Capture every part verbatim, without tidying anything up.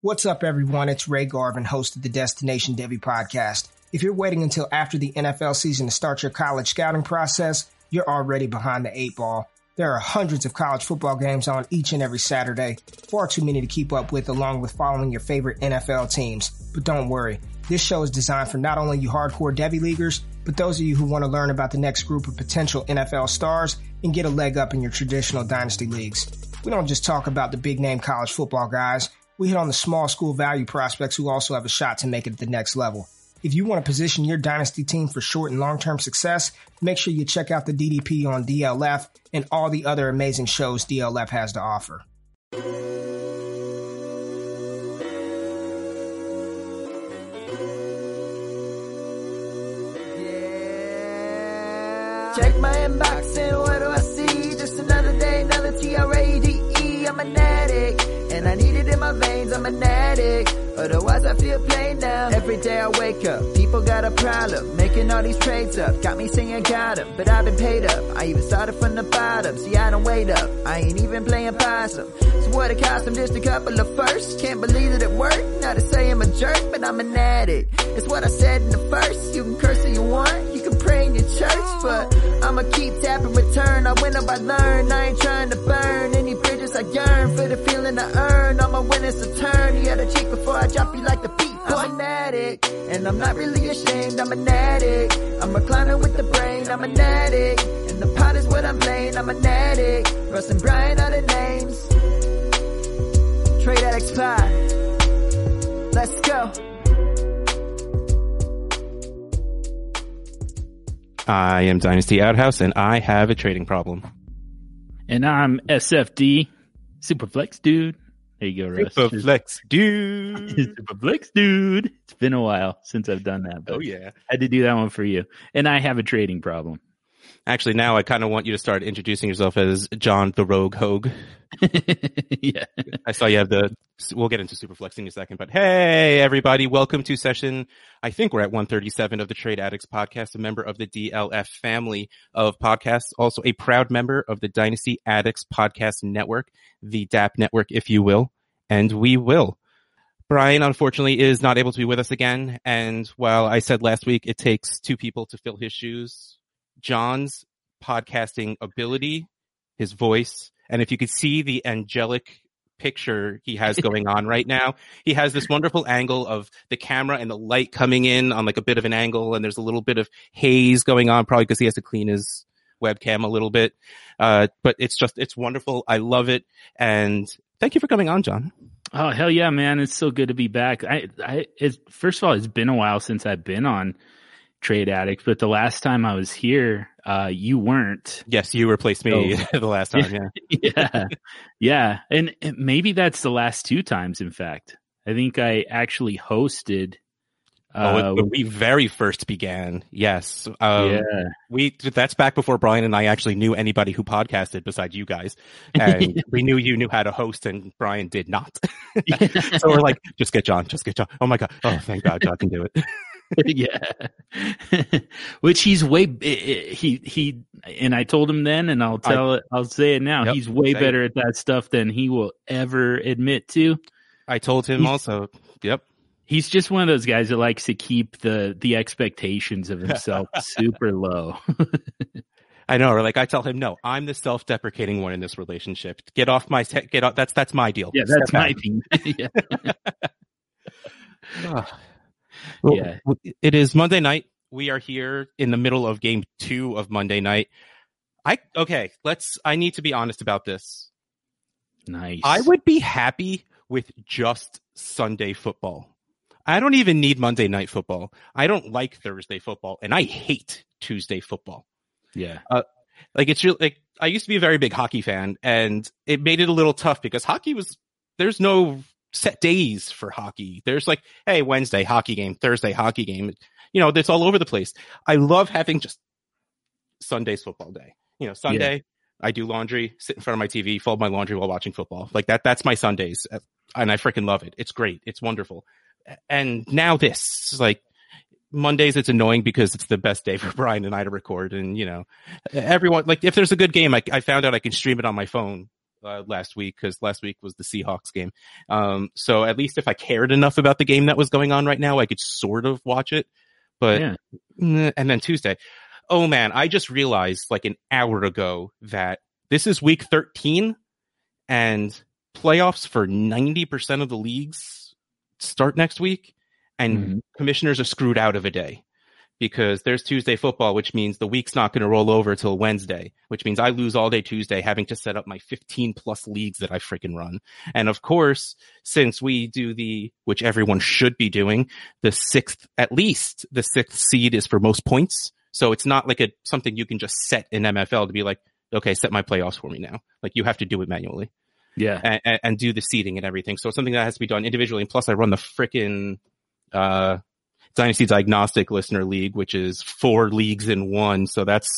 What's up, everyone? It's Ray Garvin, host of the Destination Devy podcast. If you're waiting until after the N F L season to start your college scouting process, you're already behind the eight ball. There are hundreds of college football games on each and every Saturday, far too many to keep up with, along with following your favorite N F L teams. But don't worry, this show is designed for not only you hardcore Devy leaguers, but those of you who want to learn about the next group of potential N F L stars and get a leg up in your traditional dynasty leagues. We don't just talk about the big name college football guys. We hit on the small school value prospects who also have a shot to make it at the next level. If you want to position your dynasty team for short and long-term success, make sure you check out the D D P on D L F and all the other amazing shows D L F has to offer. Check my inbox and what do I see? Just another day, another T R A D E. I'm an addict, and I need it in my veins. I'm an addict, otherwise I feel plain now. Every day I wake up, people got a problem, making all these trades up. Got me singing got 'em, but I've been paid up. I even started from the bottom, see I don't wait up. I ain't even playing possum. So what it cost them, just a couple of firsts. Can't believe that it worked, not to say I'm a jerk, but I'm an addict. It's what I said in the first. You can curse if you want, you can pray in your church, but I'ma keep tapping return. I win up, I learn, I ain't trying to burn any bridges. I yearn for the feeling I earn. I'ma win it's a turn. You gotta cheat before I drop you like the beat. I'm an addict, and I'm not really ashamed. I'm an addict, I'm reclining with the brain. I'm an addict, and the pot is what I'm playing. I'm an addict, Russ and Brian are the names. Trade Addicts Pod, let's go. I am Dynasty Outhouse, and I have a trading problem. And I'm S F D, Superflex Dude. There you go, Russ. Superflex Dude. Superflex Dude. It's been a while since I've done that. But oh, yeah. I had to do that one for you. And I have a trading problem. Actually, now I kind of want you to start introducing yourself as John the Rogue Hogue. Yeah. I saw you have the, we'll get into Superflex in a second, but hey, everybody, welcome to session, I think we're at one thirty-seven of the Trade Addicts podcast, a member of the D L F family of podcasts, also a proud member of the Dynasty Addicts Podcast Network, the D A P network, if you will, and we will. Brian, unfortunately, is not able to be with us again, and while I said last week it takes two people to fill his shoes, John's podcasting ability, his voice, and if you could see the angelic picture he has going on right now, he has this wonderful angle of the camera and the light coming in on like a bit of an angle, and there's a little bit of haze going on, probably because he has to clean his webcam a little bit. Uh, but it's just, it's wonderful. I love it. And thank you for coming on, John. Oh, hell yeah, man. It's so good to be back. I, I, it's, first of all, it's been a while since I've been on Trade Addicts, but the last time I was here, uh, you weren't. Yes, you replaced me so, the last time, yeah. yeah. Yeah. And, and maybe that's the last two times, in fact. I think I actually hosted. Uh, oh, when we uh, very first began, yes. Um, yeah. We, that's back before Brian and I actually knew anybody who podcasted besides you guys. And we knew you knew how to host and Brian did not. So we're like, just get John, just get John. Oh my God. Oh, thank God John can do it. Yeah. Which he's way, he, he, and I told him then, and I'll tell I, it, I'll say it now. Yep, he's way better it. at that stuff than he will ever admit to. I told him he's, also. Yep. He's just one of those guys that likes to keep the, the expectations of himself super low. I know. Or like I tell him, no, I'm the self-deprecating one in this relationship. Get off my, te- get off. That's, that's my deal. Yeah. That's Step my out. thing. Yeah. oh. Well, yeah. It is Monday night. We are here in the middle of game two of Monday night. I, okay, let's, I need to be honest about this. Nice. I would be happy with just Sunday football. I don't even need Monday night football. I don't like Thursday football, and I hate Tuesday football. Yeah. Uh, like it's real, like I used to be a very big hockey fan, and it made it a little tough because hockey was, there's no set days for hockey. There's like, hey, Wednesday hockey game, Thursday hockey game. You know, it's all over the place. I love having just Sunday's football day. You know, Sunday, yeah. I do laundry, sit in front of my T V, fold my laundry while watching football. Like that, that's my Sundays. And I freaking love it. It's great. It's wonderful. And now this, like, Mondays, it's annoying because it's the best day for Brian and I to record. And, you know, everyone, like, if there's a good game, I, I found out I can stream it on my phone. uh, last week because last week was the Seahawks game. Um, so at least if I cared enough about the game that was going on right now, I could sort of watch it. But Yeah. and then Tuesday, oh man, I just realized like an hour ago that this is week thirteen and playoffs for ninety percent of the leagues start next week, and mm-hmm. commissioners are screwed out of a day. Because there's Tuesday football, which means the week's not going to roll over till Wednesday, which means I lose all day Tuesday having to set up my fifteen plus leagues that I freaking run. And of course, since we do the, which everyone should be doing, the sixth, at least the sixth seed is for most points. So it's not like a, something you can just set in M F L to be like, okay, set my playoffs for me now. Like you have to do it manually. Yeah. And, and, and do the seeding and everything. So it's something that has to be done individually. And plus I run the freaking, uh, Dynasty Diagnostic Listener League, which is four leagues in one. So that's,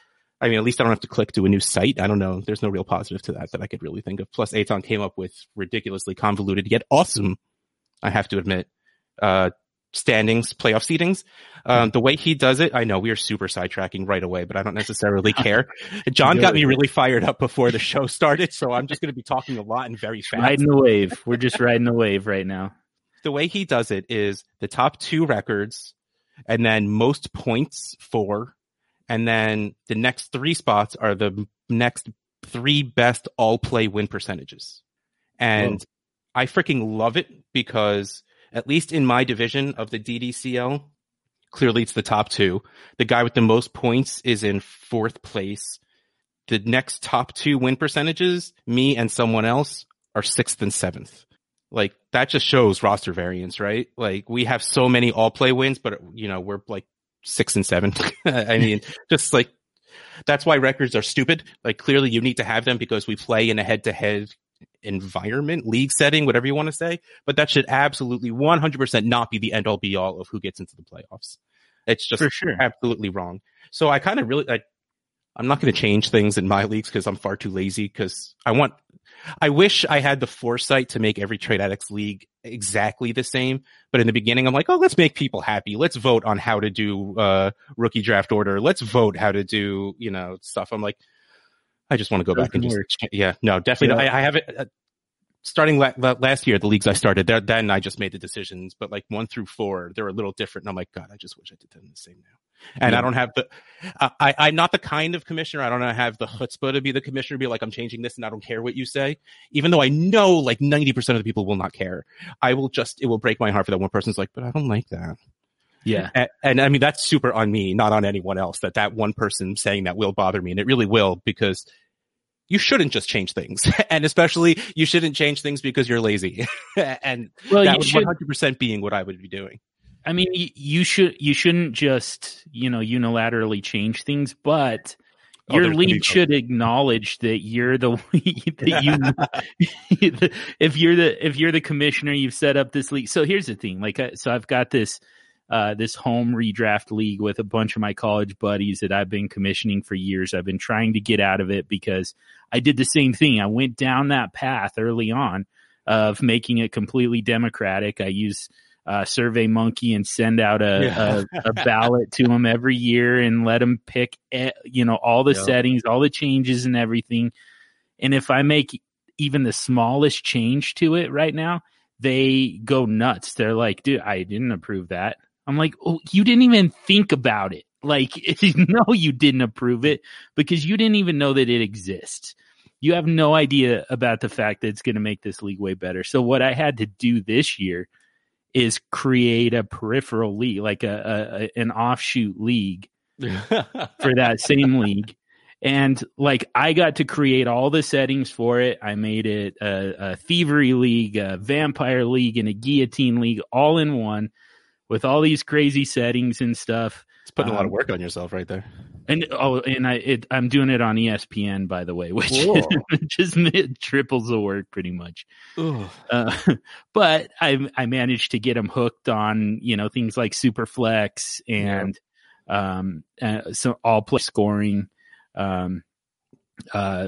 I mean, at least I don't have to click to a new site. I don't know. There's no real positive to that that I could really think of. Plus, Aton came up with ridiculously convoluted yet awesome, I have to admit, uh, standings, playoff seedings. Um, the way he does it, I know we are super sidetracking right away, but I don't necessarily care. John got me really fired up before the show started, so I'm just going to be talking a lot and very fast. Riding the wave. We're just riding the wave right now. The way he does it is the top two records and then most points for, and then the next three spots are the next three best all play win percentages. And Whoa. I freaking love it because at least in my division of the D D C L, clearly it's the top two. The guy with the most points is in fourth place. The next top two win percentages, me and someone else, are sixth and seventh. Like, that just shows roster variance, right? Like, we have so many all-play wins, but, you know, we're like six and seven. I mean, just like, that's why records are stupid. Like, clearly you need to have them because we play in a head-to-head environment, league setting, whatever you want to say. But that should absolutely one hundred percent not be the end-all be-all of who gets into the playoffs. It's just For sure. absolutely wrong. So I kind of really, like, I'm not going to change things in my leagues because I'm far too lazy because I want, I wish I had the foresight to make every Trade Addicts league exactly the same. But in the beginning, I'm like, oh, let's make people happy. Let's vote on how to do uh rookie draft order. Let's vote how to do, you know, stuff. I'm like, I just want to go back and just, yeah, no, definitely. Yeah. I, I have it. Uh, starting la- la- last year, the leagues I started, there, then I just made the decisions. But like one through four, they're a little different. And I'm like, God, I just wish I did them the same now. And yeah. I don't have the, uh, I, I'm not the kind of commissioner. I don't have the chutzpah to be the commissioner, be like, I'm changing this and I don't care what you say. Even though I know like ninety percent of the people will not care. I will just, it will break my heart for that one person's like, but I don't like that. Yeah. And, and I mean, that's super on me, not on anyone else, that that one person saying that will bother me. And it really will, because you shouldn't just change things. And especially you shouldn't change things because you're lazy. And well, that you would should, one hundred percent being what I would be doing. I mean, you, you should, you shouldn't just, you know, unilaterally change things, but oh, your league should acknowledge that you're the, that you, if you're the, if you're the commissioner, you've set up this league. So here's the thing. Like, so I've got this, uh, this home redraft league with a bunch of my college buddies that I've been commissioning for years. I've been trying to get out of it because I did the same thing. I went down that path early on of making it completely democratic. I use Uh, Survey Monkey and send out a, yeah. a, a ballot to them every year and let them pick, you know, all the yep. settings, all the changes and everything. And if I make even the smallest change to it right now, they go nuts. They're like, dude, I didn't approve that. I'm like, oh, you didn't even think about it. Like, no, you didn't approve it because you didn't even know that it exists. You have no idea about the fact that it's going to make this league way better. So what I had to do this year is create a peripheral league, like a, a an offshoot league for that same league. And like, I got to create all the settings for it. I made it a, a thievery league, a vampire league, and a guillotine league all in one with all these crazy settings and stuff. It's putting um, a lot of work on yourself right there. And oh, and I it, I'm doing it on E S P N, by the way, which is, just it triples the work pretty much. Uh, but I I managed to get them hooked on, you know, things like Superflex and yeah. um uh, so all play scoring. Um, uh,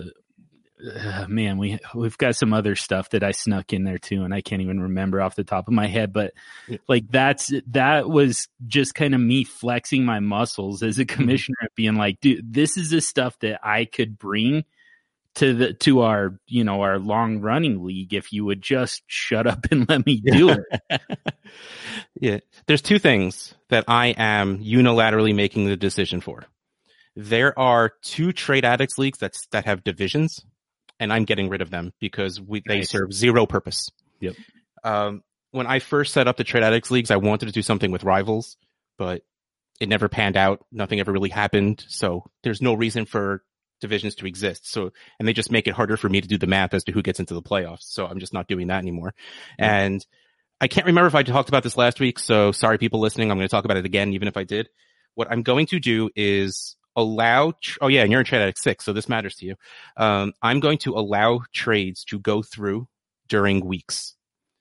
uh, man, we we've got some other stuff that I snuck in there too, and I can't even remember off the top of my head. But yeah. like that's that was just kind of me flexing my muscles as a commissioner, mm-hmm. being like, dude, this is the stuff that I could bring to the to our you know our long running league if you would just shut up and let me do it. Yeah, there's two things that I am unilaterally making the decision for. There are two Trade Addicts leagues that's that have divisions, and I'm getting rid of them because we they Nice. serve zero purpose. Yep. Um, when I first set up the Trade Addicts leagues, I wanted to do something with rivals, but it never panned out. Nothing ever really happened, so there's no reason for divisions to exist. So, and they just make it harder for me to do the math as to who gets into the playoffs. So I'm just not doing that anymore. And I can't remember if I talked about this last week. So sorry, people listening. I'm going to talk about it again, even if I did. What I'm going to do is allow, tr- oh yeah, and you're in Trade Addict six, so this matters to you. Um, I'm going to allow trades to go through during weeks.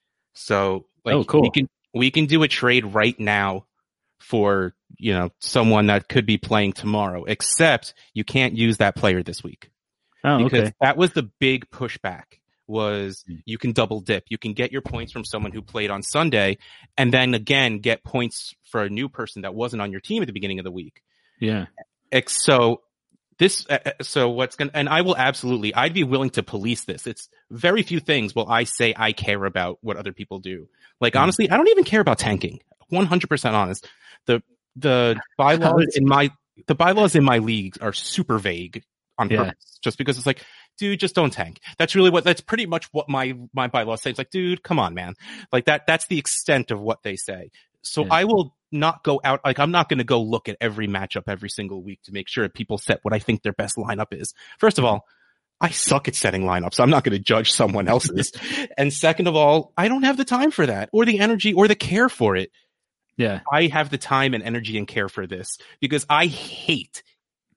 So like, Oh, cool. we can, we can do a trade right now for, you know, someone that could be playing tomorrow, except you can't use that player this week. Oh, because okay. that was the big pushback was you can double dip. You can get your points from someone who played on Sunday and then again get points for a new person that wasn't on your team at the beginning of the week. Yeah. Ex- So this, uh, so what's going to, and I will absolutely, I'd be willing to police this. It's very few things will I say I care about what other people do. Like, Mm. honestly, I don't even care about tanking. one hundred percent honest. The, the bylaws in my, the bylaws in my league are super vague on Yeah. purpose, just because it's like, dude, just don't tank. That's really what, that's pretty much what my, my bylaws say. It's like, dude, come on, man. Like that, that's the extent of what they say. So Yeah. I will not go out, like I'm not going to go look at every matchup every single week to make sure people set what I think their best lineup is. First of all, I suck at setting lineups. So I'm not going to judge someone else's. And second of all, I don't have the time for that or the energy or the care for it. Yeah. I have the time and energy and care for this because I hate,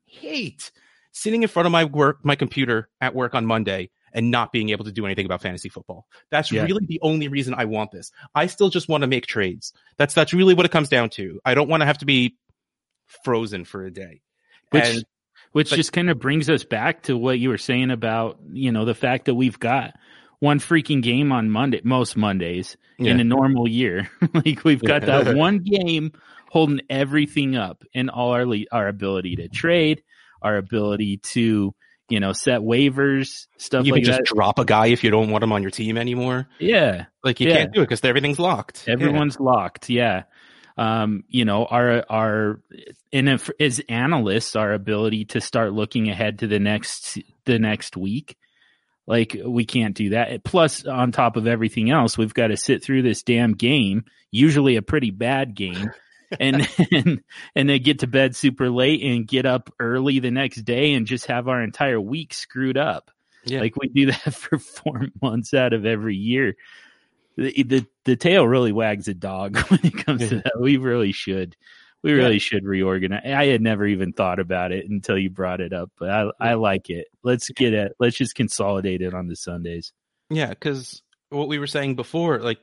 hate sitting in front of my work, my computer at work on Monday and not being able to do anything about fantasy football. That's Yeah. really the only reason I want this. I still just want to make trades. That's, that's really what it comes down to. I don't want to have to be frozen for a day. Which, And which but- just kind of brings us back to what you were saying about, you know, the fact that we've got one freaking game on Monday, most Mondays Yeah. in a normal year. Like we've got Yeah. that one game holding everything up in all our le- our ability to trade, our ability to, you know, set waivers, stuff you like can just that. drop a guy if you don't want him on your team anymore. Yeah. Like you Yeah. can't do it because everything's locked. Everyone's locked. Yeah. Um, you know, our, our, and if, as analysts, our ability to start looking ahead to the next, the next week, like we can't do that. Plus, on top of everything else, we've got to sit through this damn game, usually a pretty bad game, and, and, and then get to bed super late and get up early the next day and just have our entire week screwed up. Yeah. Like we do that for four months out of every year. The, the the tail really wags a dog when it comes Yeah. to that. We really should, we Yeah. really should reorganize. I had never even thought about it until you brought it up, but I I like it. Let's get it. Let's just consolidate it on the Sundays. Yeah, because what we were saying before, like,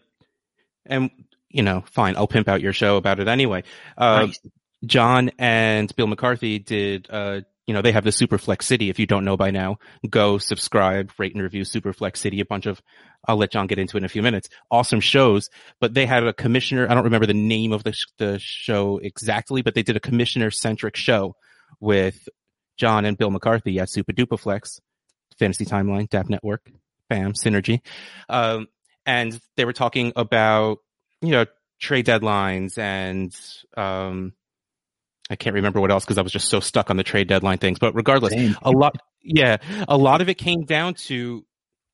and you know, fine, I'll pimp out your show about it anyway. Uh, Nice. John and Bill McCarthy did, uh, you know, they have the Superflex City. If you don't know by now, go subscribe, rate and review Superflex City. A bunch of, I'll let John get into it in a few minutes. Awesome shows, but they had a commissioner. I don't remember the name of the sh- the show exactly, but they did a commissioner centric show with John and Bill McCarthy at Super Dupaflex, Fantasy Timeline, D A P Network, bam, synergy. Um, and they were talking about, you know, trade deadlines and, um, I can't remember what else because I was just so stuck on the trade deadline things. But regardless, Same. a lot, yeah, a lot of it came down to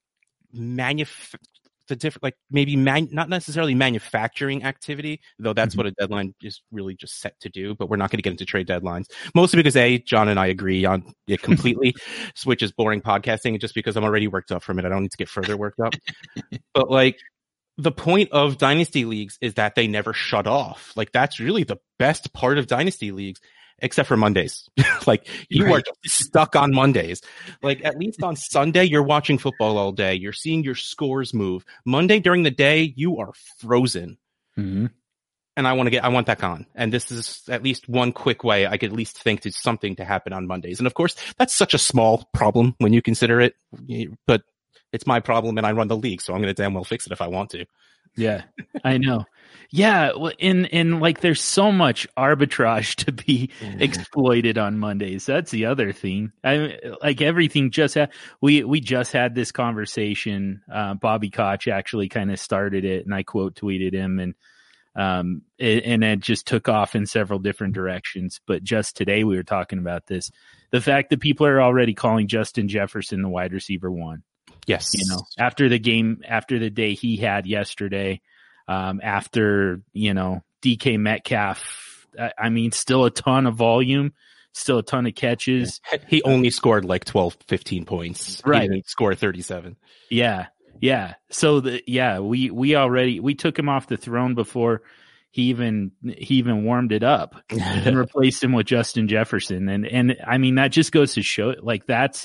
manuf- the different, like maybe man, not necessarily manufacturing activity, though that's Mhm. what a deadline is really just set to do. But we're not going to get into trade deadlines, mostly because A, John and I agree on it completely, which is boring podcasting, and just because I'm already worked up from it, I don't need to get further worked up. But like, the point of dynasty leagues is that they never shut off. Like that's really the best part of dynasty leagues, except for Mondays. Like you Right. are stuck on Mondays. Like at least on Sunday, you're watching football all day. You're seeing your scores move. Monday during the day, you are frozen. Mm-hmm. And I want to get, I want that gone. And this is at least one quick way I could at least think to something to happen on Mondays. And of course, that's such a small problem when you consider it, but it's my problem and I run the league, so I'm going to damn well fix it if I want to. Yeah, I know. Yeah, well, and and like there's so much arbitrage to be exploited on Mondays. That's the other thing. I like everything just had we we just had this conversation. Uh, Bobby Koch actually kind of started it, and I quote tweeted him, and um it, and it just took off in several different directions. But just today we were talking about this. The fact that people are already calling Justin Jefferson the wide receiver one. Yes. You know, after the game, after the day he had yesterday, um, after, you know, D K Metcalf, I, I mean, still a ton of volume, still a ton of catches. He only scored like twelve, fifteen points. Right. He didn't score thirty-seven. Yeah. Yeah. So the, yeah, we, we already, we took him off the throne before he even, he even warmed it up and replaced him with Justin Jefferson. And, and I mean, that just goes to show like that's,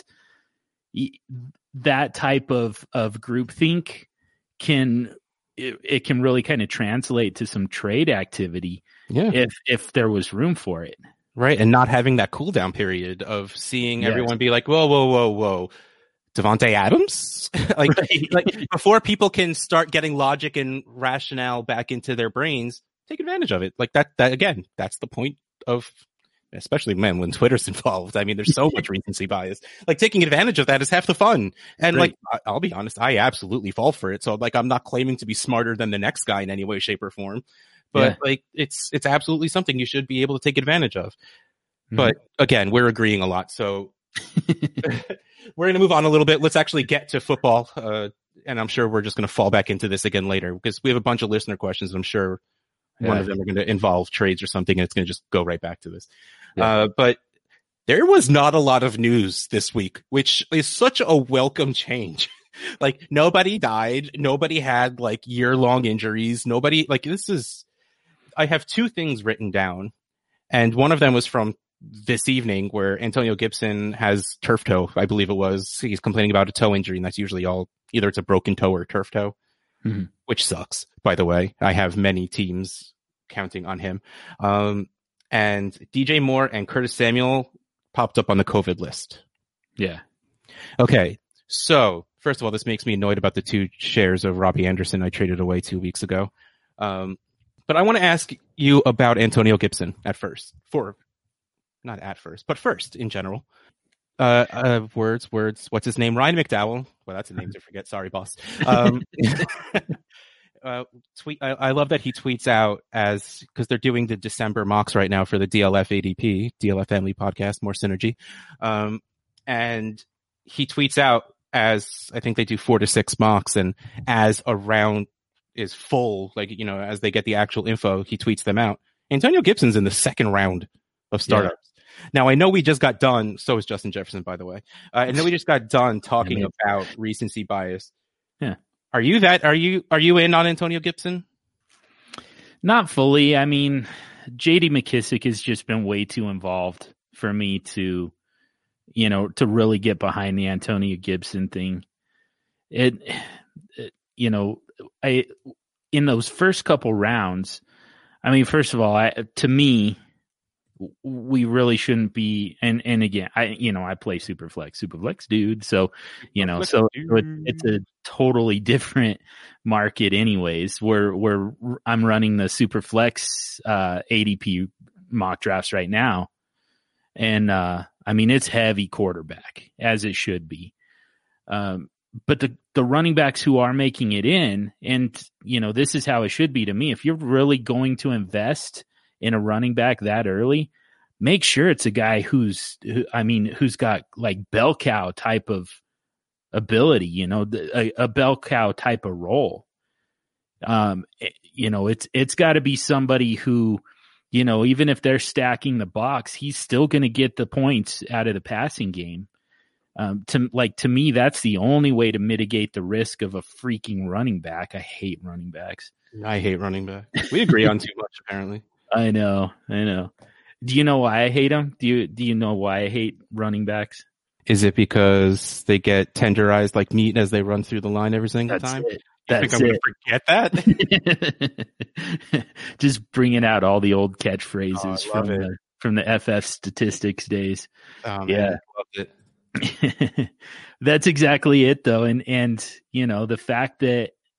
that type of, of groupthink can, it, it can really kind of translate to some trade activity. Yeah. If, if there was room for it. Right. And not having that cool down period of seeing Yes. everyone be like, whoa, whoa, whoa, whoa. Devontae Adams? like, Right. like before people can start getting logic and rationale back into their brains, take advantage of it. Like that, that again, that's the point of, especially man, when Twitter's involved. I mean, there's so much recency bias. Like taking advantage of that is half the fun. And Right. like, I- I'll be honest, I absolutely fall for it. So like, I'm not claiming to be smarter than the next guy in any way, shape or form, but Yeah. like, it's, it's absolutely something you should be able to take advantage of. Mhm. But again, we're agreeing a lot. So we're going to move on a little bit. Let's actually get to football. Uh, and I'm sure we're just going to fall back into this again later because we have a bunch of listener questions. I'm sure one Yeah. of them are going to involve trades or something, and it's going to just go right back to this. Yeah. Uh, but there was not a lot of news this week, which is such a welcome change. Like nobody died. Nobody had like year long injuries. Nobody like this is, I have two things written down, and one of them was from this evening where Antonio Gibson has turf toe. I believe it was. He's complaining about a toe injury, and that's usually all, either it's a broken toe or turf toe, Mhm. which sucks, by the way. I have many teams counting on him. Um, and D J Moore and Curtis Samuel popped up on the COVID list. Yeah. Okay. So first of all, this makes me annoyed about the two shares of Robbie Anderson I traded away two weeks ago. Um, but I want to ask you about Antonio Gibson at first, for not at first, but first in general. Uh, uh, words, words. What's his name? Ryan McDowell. Well, that's a name to forget. Sorry, boss. Um, uh, tweet. I, I love that he tweets out as, because they're doing the December mocks right now for the D L F A D P, D L F Family Podcast, more synergy. Um, and he tweets out as, I think they do four to six mocks, and as a round is full, like, you know, as they get the actual info, he tweets them out. Antonio Gibson's in the second round of startups. Yeah. Now, I know we just got done, so is Justin Jefferson, by the way. Uh, I know we just got done talking I mean, about recency bias. Yeah. Are you that, are you, are you in on Antonio Gibson? Not fully. I mean, J D McKissick has just been way too involved for me to, you know, to really get behind the Antonio Gibson thing. It, it you know, I, in those first couple rounds, I mean, first of all, I, to me, we really shouldn't be, and, and again, I, you know, I play Superflex, Superflex dude. So, you know, so it, it's a totally different market anyways, where, where I'm running the Superflex, uh, A D P mock drafts right now. And, uh, I mean, it's heavy quarterback, as it should be. Um, but the, the running backs who are making it in, and, you know, this is how it should be to me. If you're really going to invest in a running back that early, make sure it's a guy who's, who, I mean, who's got like bell cow type of ability, you know, a, a bell cow type of role. Um, you know, it's, it's got to be somebody who, you know, even if they're stacking the box, he's still going to get the points out of the passing game. Um, to like, to me, that's the only way to mitigate the risk of a freaking running back. I hate running backs. I hate running back. We agree on too much, apparently. I know. I know. Do you know why I hate them? Do you, do you know why I hate running backs? Is it because they get tenderized like meat as they run through the line every single That's time? It. That's you think I'm it. Gonna forget that? Just bringing out all the old catchphrases oh, from the, from the F F statistics days. Oh, man, yeah. I loved it. That's exactly it though. And, and, you know, the fact that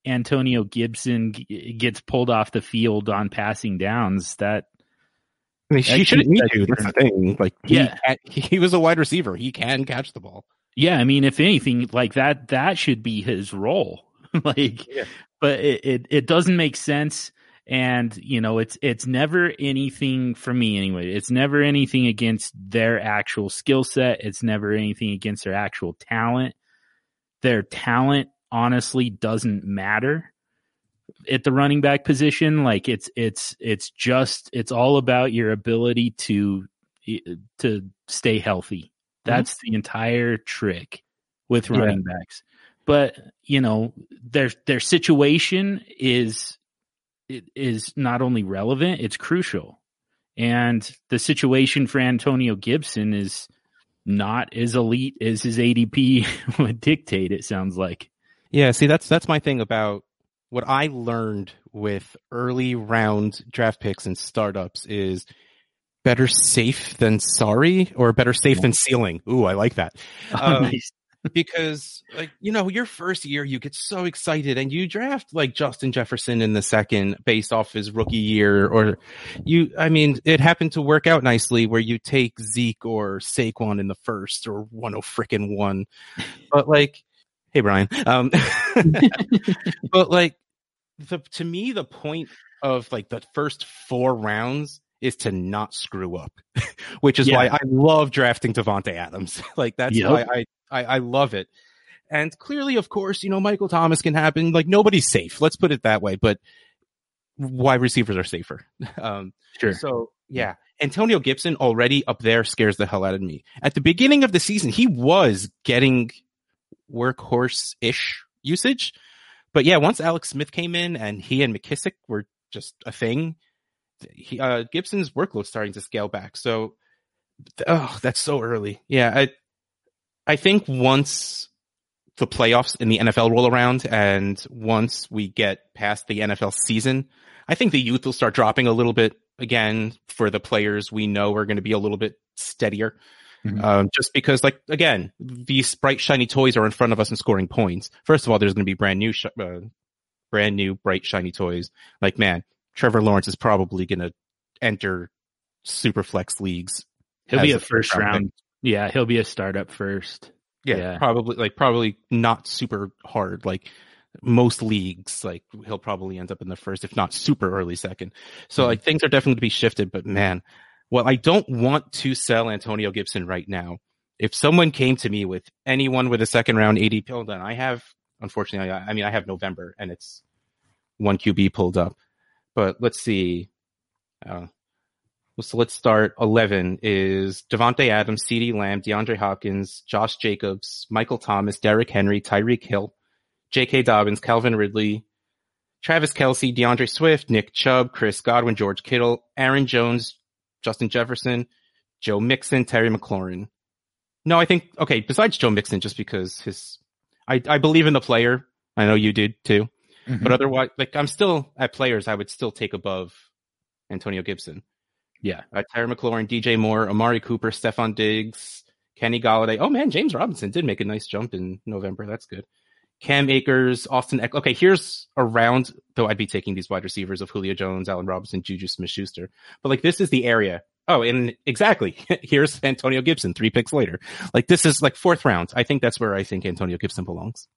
Antonio Gibson g- gets pulled off the field on passing downs, that I mean, he shouldn't need to. That's the thing. Like, he, yeah, can, he was a wide receiver. He can catch the ball. yeah. I mean, if anything, like that, that should be his role. like, yeah. but it, it it doesn't make sense. And, you know, it's it's never anything for me anyway. It's never anything against their actual skill set. It's never anything against their actual talent. Their talent honestly doesn't matter at the running back position. Like it's it's it's just it's all about your ability to to stay healthy. That's mm-hmm. the entire trick with running yeah. backs. But, you know, their their situation is It is not only relevant, it's crucial. And the situation for Antonio Gibson is not as elite as his A D P would dictate, it sounds like. Yeah, see, that's that's my thing about what I learned with early round draft picks and startups is better safe than sorry, or better safe yeah. than ceiling. Ooh, I like that. Oh, um, nice. Because, like, you know, your first year, you get so excited and you draft like Justin Jefferson in the second based off his rookie year, or you, I mean, it happened to work out nicely where you take Zeke or Saquon in the first or one oh frickin' one. But like, hey, Brian, um, but like the, to me, the point of like the first four rounds is to not screw up, which is yeah. why I love drafting Davante Adams. Like that's yep. why I, I, I love it. And clearly, of course, you know, Michael Thomas can happen. Like nobody's safe. Let's put it that way. But wide receivers are safer. Um, sure. So yeah, Antonio Gibson already up there scares the hell out of me. At the beginning of the season, he was getting workhorse-ish usage. But yeah, once Alex Smith came in and he and McKissick were just a thing, he, uh, Gibson's workload starting to scale back. So, oh, that's so early. Yeah, I, I think once the playoffs in the N F L roll around and once we get past the N F L season, I think the youth will start dropping a little bit again for the players we know are going to be a little bit steadier. Mm-hmm. Um, just because, like, again, these bright, shiny toys are in front of us and scoring points. First of all, there's going to be brand new, sh- uh, brand new, bright, shiny toys. Like, man, Trevor Lawrence is probably going to enter super flex leagues. He'll be a first round. round. Yeah, he'll be a startup first. Yeah, yeah, probably like probably not super hard. Like most leagues, like he'll probably end up in the first, if not super early second. So mm-hmm. like things are definitely to be shifted. But man, well, I don't want to sell Antonio Gibson right now. If someone came to me with anyone with a second round A D P, then I have, unfortunately, I, I mean, I have November and it's one Q B pulled up. But let's see. Uh, So let's start. eleven is Davante Adams, CeeDee Lamb, DeAndre Hopkins, Josh Jacobs, Michael Thomas, Derrick Henry, Tyreek Hill, J K. Dobbins, Calvin Ridley, Travis Kelce, DeAndre Swift, Nick Chubb, Chris Godwin, George Kittle, Aaron Jones, Justin Jefferson, Joe Mixon, Terry McLaurin. No, I think, okay, besides Joe Mixon, just because his, I, I believe in the player. I know you did too. Mm-hmm. But otherwise, like I'm still at players I would still take above Antonio Gibson. Yeah. Uh, Terry McLaurin, D J Moore, Amari Cooper, Stephon Diggs, Kenny Galladay. Oh man, James Robinson did make a nice jump in November. That's good. Cam Akers, Austin Eckler. Okay, here's a round, though I'd be taking these wide receivers of Julio Jones, Allen Robinson, Juju Smith-Schuster. But like this is the area. Oh, and exactly. Here's Antonio Gibson, three picks later. Like this is like fourth round. I think that's where I think Antonio Gibson belongs.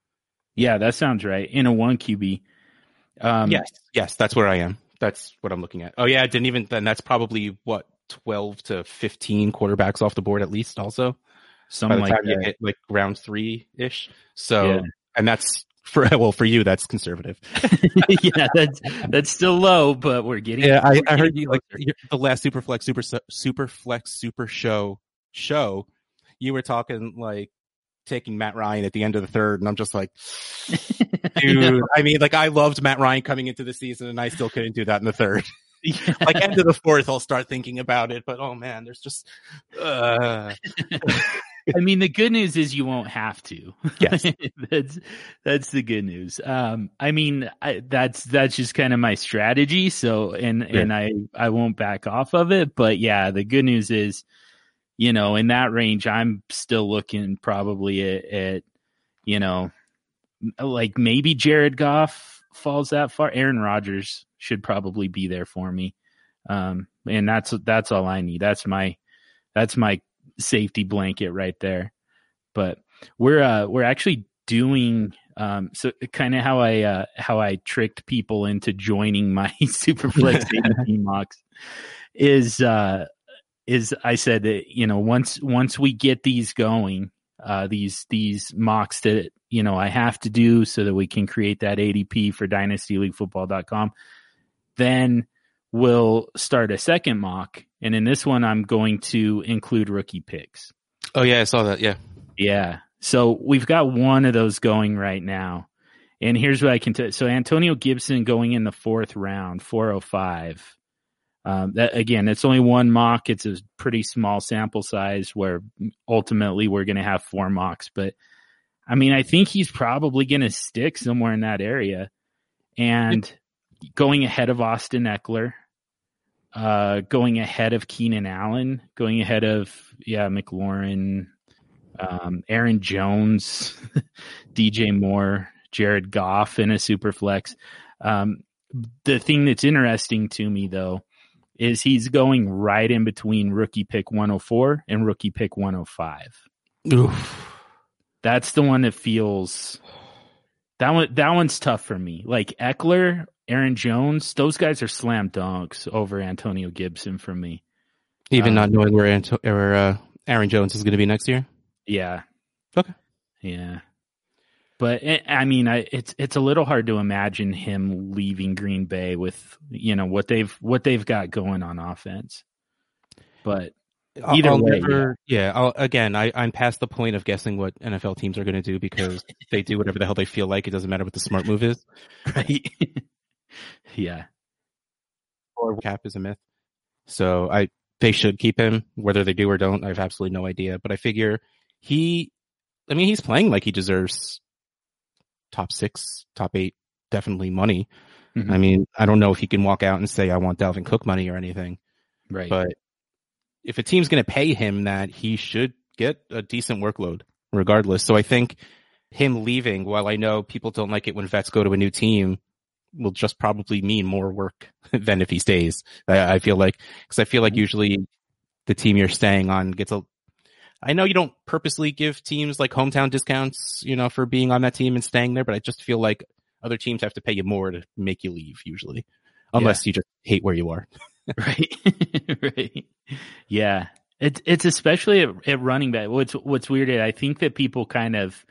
Yeah, that sounds right. In a one Q B. Um, yes, yes, that's where I am. That's what I'm looking at. Oh yeah, I didn't even, then that's probably what, twelve to fifteen quarterbacks off the board at least also. Something By the like time you that. hit like round three ish. So, Yeah. and that's for, well, for you, that's conservative. yeah, that's, that's still low, but we're getting, Yeah, I, we're I heard getting you like the last Superflex, super, Superflex, super show show. You were talking like taking Matt Ryan at the end of the third, and I'm just like, dude. I mean, like I loved Matt Ryan coming into the season, and I still couldn't do that in the third. Yeah. Like end of the fourth, I'll start thinking about it. But oh man, there's just. Uh... I mean, the good news is you won't have to. Yes, that's that's the good news. Um, I mean, I, that's that's just kind of my strategy. So, and Yeah. and I I won't back off of it. But yeah, the good news is, you know, in that range, I'm still looking probably at, at you know, like maybe Jared Goff falls that far. Aaron Rodgers should probably be there for me. Um, and that's, that's all I need. That's my, that's my safety blanket right there. But we're, uh, we're actually doing, um, so kind of how I, uh, how I tricked people into joining my Superflex A D P mocks is, uh, is I said that, you know, once, once we get these going, uh, these, these mocks that, you know, I have to do so that we can create that A D P for dynasty league football dot com, then we'll start a second mock. And in this one, I'm going to include rookie picks. Oh yeah, I saw that. Yeah. Yeah. So we've got one of those going right now. And here's what I can tell you. So Antonio Gibson going in the fourth round, four oh five. Um, that again, it's only one mock. It's a pretty small sample size where ultimately we're going to have four mocks. But I mean, I think he's probably going to stick somewhere in that area. And going ahead of Austin Eckler, uh, going ahead of Keenan Allen, going ahead of, yeah, McLaurin, um, Aaron Jones, D J Moore, Jared Goff in a super flex. Um, the thing that's interesting to me, though, is he's going right in between rookie pick one oh four and rookie pick one oh five. Oof. That's the one that feels that one. That one's tough for me. Like Eckler, Aaron Jones, those guys are slam dunks over Antonio Gibson for me. Even um, not knowing where, Anto- where uh, Aaron Jones is going to be next year. Yeah. Okay. Yeah. But it, I mean, I, it's it's a little hard to imagine him leaving Green Bay with, you know, what they've what they've got going on offense. But either I'll way, never, yeah. yeah I'll, again, I, I'm past the point of guessing what N F L teams are going to do because they do whatever the hell they feel like. It doesn't matter what the smart move is. Right. Yeah. Or cap is a myth. So I they should keep him. Whether they do or don't, I have absolutely no idea. But I figure he, I mean, he's playing like he deserves top six, top eight, definitely money. Mm-hmm. I mean, I don't know if he can walk out and say, I want Dalvin Cook money or anything. Right. But if a team's going to pay him that, he should get a decent workload regardless. So I think him leaving, while I know people don't like it when vets go to a new team, will just probably mean more work than if he stays. I, I feel like, because I feel like usually the team you're staying on gets a, I know you don't purposely give teams like hometown discounts, you know, for being on that team and staying there, but I just feel like other teams have to pay you more to make you leave usually, unless yeah. you just hate where you are. Right. Right. Yeah. It's, it's especially at, at running back. What's, what's weird is I think that people kind of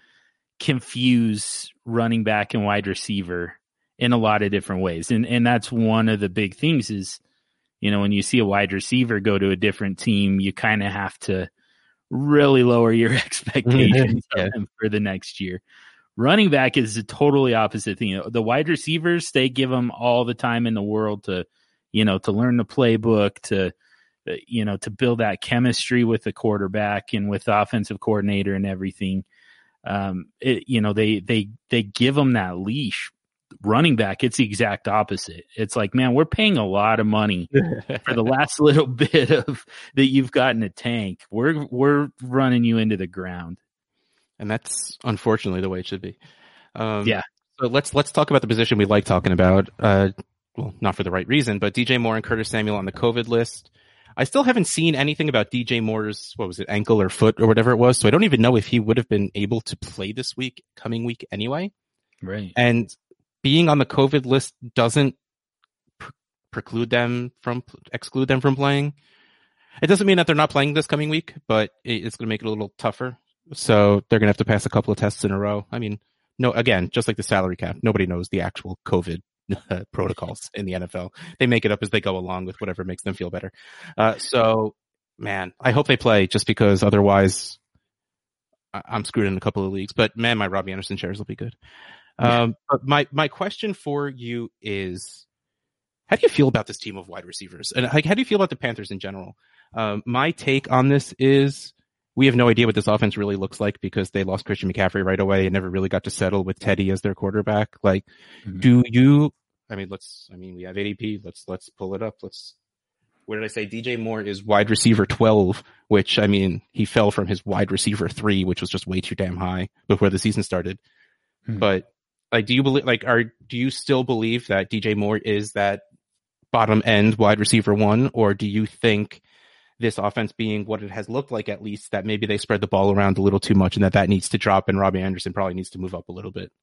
confuse running back and wide receiver in a lot of different ways. And, and that's one of the big things is, you know, when you see a wide receiver go to a different team, you kind of have to really lower your expectations yeah. of him for the next year. Running back is a totally opposite thing. The wide receivers, they give them all the time in the world to, you know, to learn the playbook, to, you know, to build that chemistry with the quarterback and with the offensive coordinator and everything. Um, it, you know, they, they, they give them that leash. Running back, it's the exact opposite. It's like, man, we're paying a lot of money for the last little bit of that you've got in the tank. We're, we're running you into the ground. And that's unfortunately the way it should be. Um, yeah. So let's, let's talk about the position we like talking about. Uh, well, not for the right reason, but D J Moore and Curtis Samuel on the COVID list. I still haven't seen anything about D J Moore's, what was it, ankle or foot or whatever it was. So I don't even know if he would have been able to play this week, coming week anyway. Right. And being on the COVID list doesn't pr- preclude them from, exclude them from playing. It doesn't mean that they're not playing this coming week, but it's going to make it a little tougher. So they're going to have to pass a couple of tests in a row. I mean, no, again, just like the salary cap, nobody knows the actual COVID uh, protocols in the N F L. They make it up as they go along with whatever makes them feel better. Uh, so, man, I hope they play just because otherwise I- I'm screwed in a couple of leagues. But, man, my Robbie Anderson shares will be good. Yeah. Um, but my, my question for you is, how do you feel about this team of wide receivers? And like, how do you feel about the Panthers in general? Um, my take on this is we have no idea what this offense really looks like because they lost Christian McCaffrey right away and never really got to settle with Teddy as their quarterback. Like, mm-hmm. do you, I mean, let's, I mean, we have A D P. Let's, let's pull it up. Let's, what did I say? D J Moore is wide receiver twelve, which, I mean, he fell from his wide receiver three, which was just way too damn high before the season started. Hmm. But like, do you believe, like, are, do you still believe that D J Moore is that bottom end wide receiver one, or do you think this offense being what it has looked like, at least, that maybe they spread the ball around a little too much and that that needs to drop and Robbie Anderson probably needs to move up a little bit?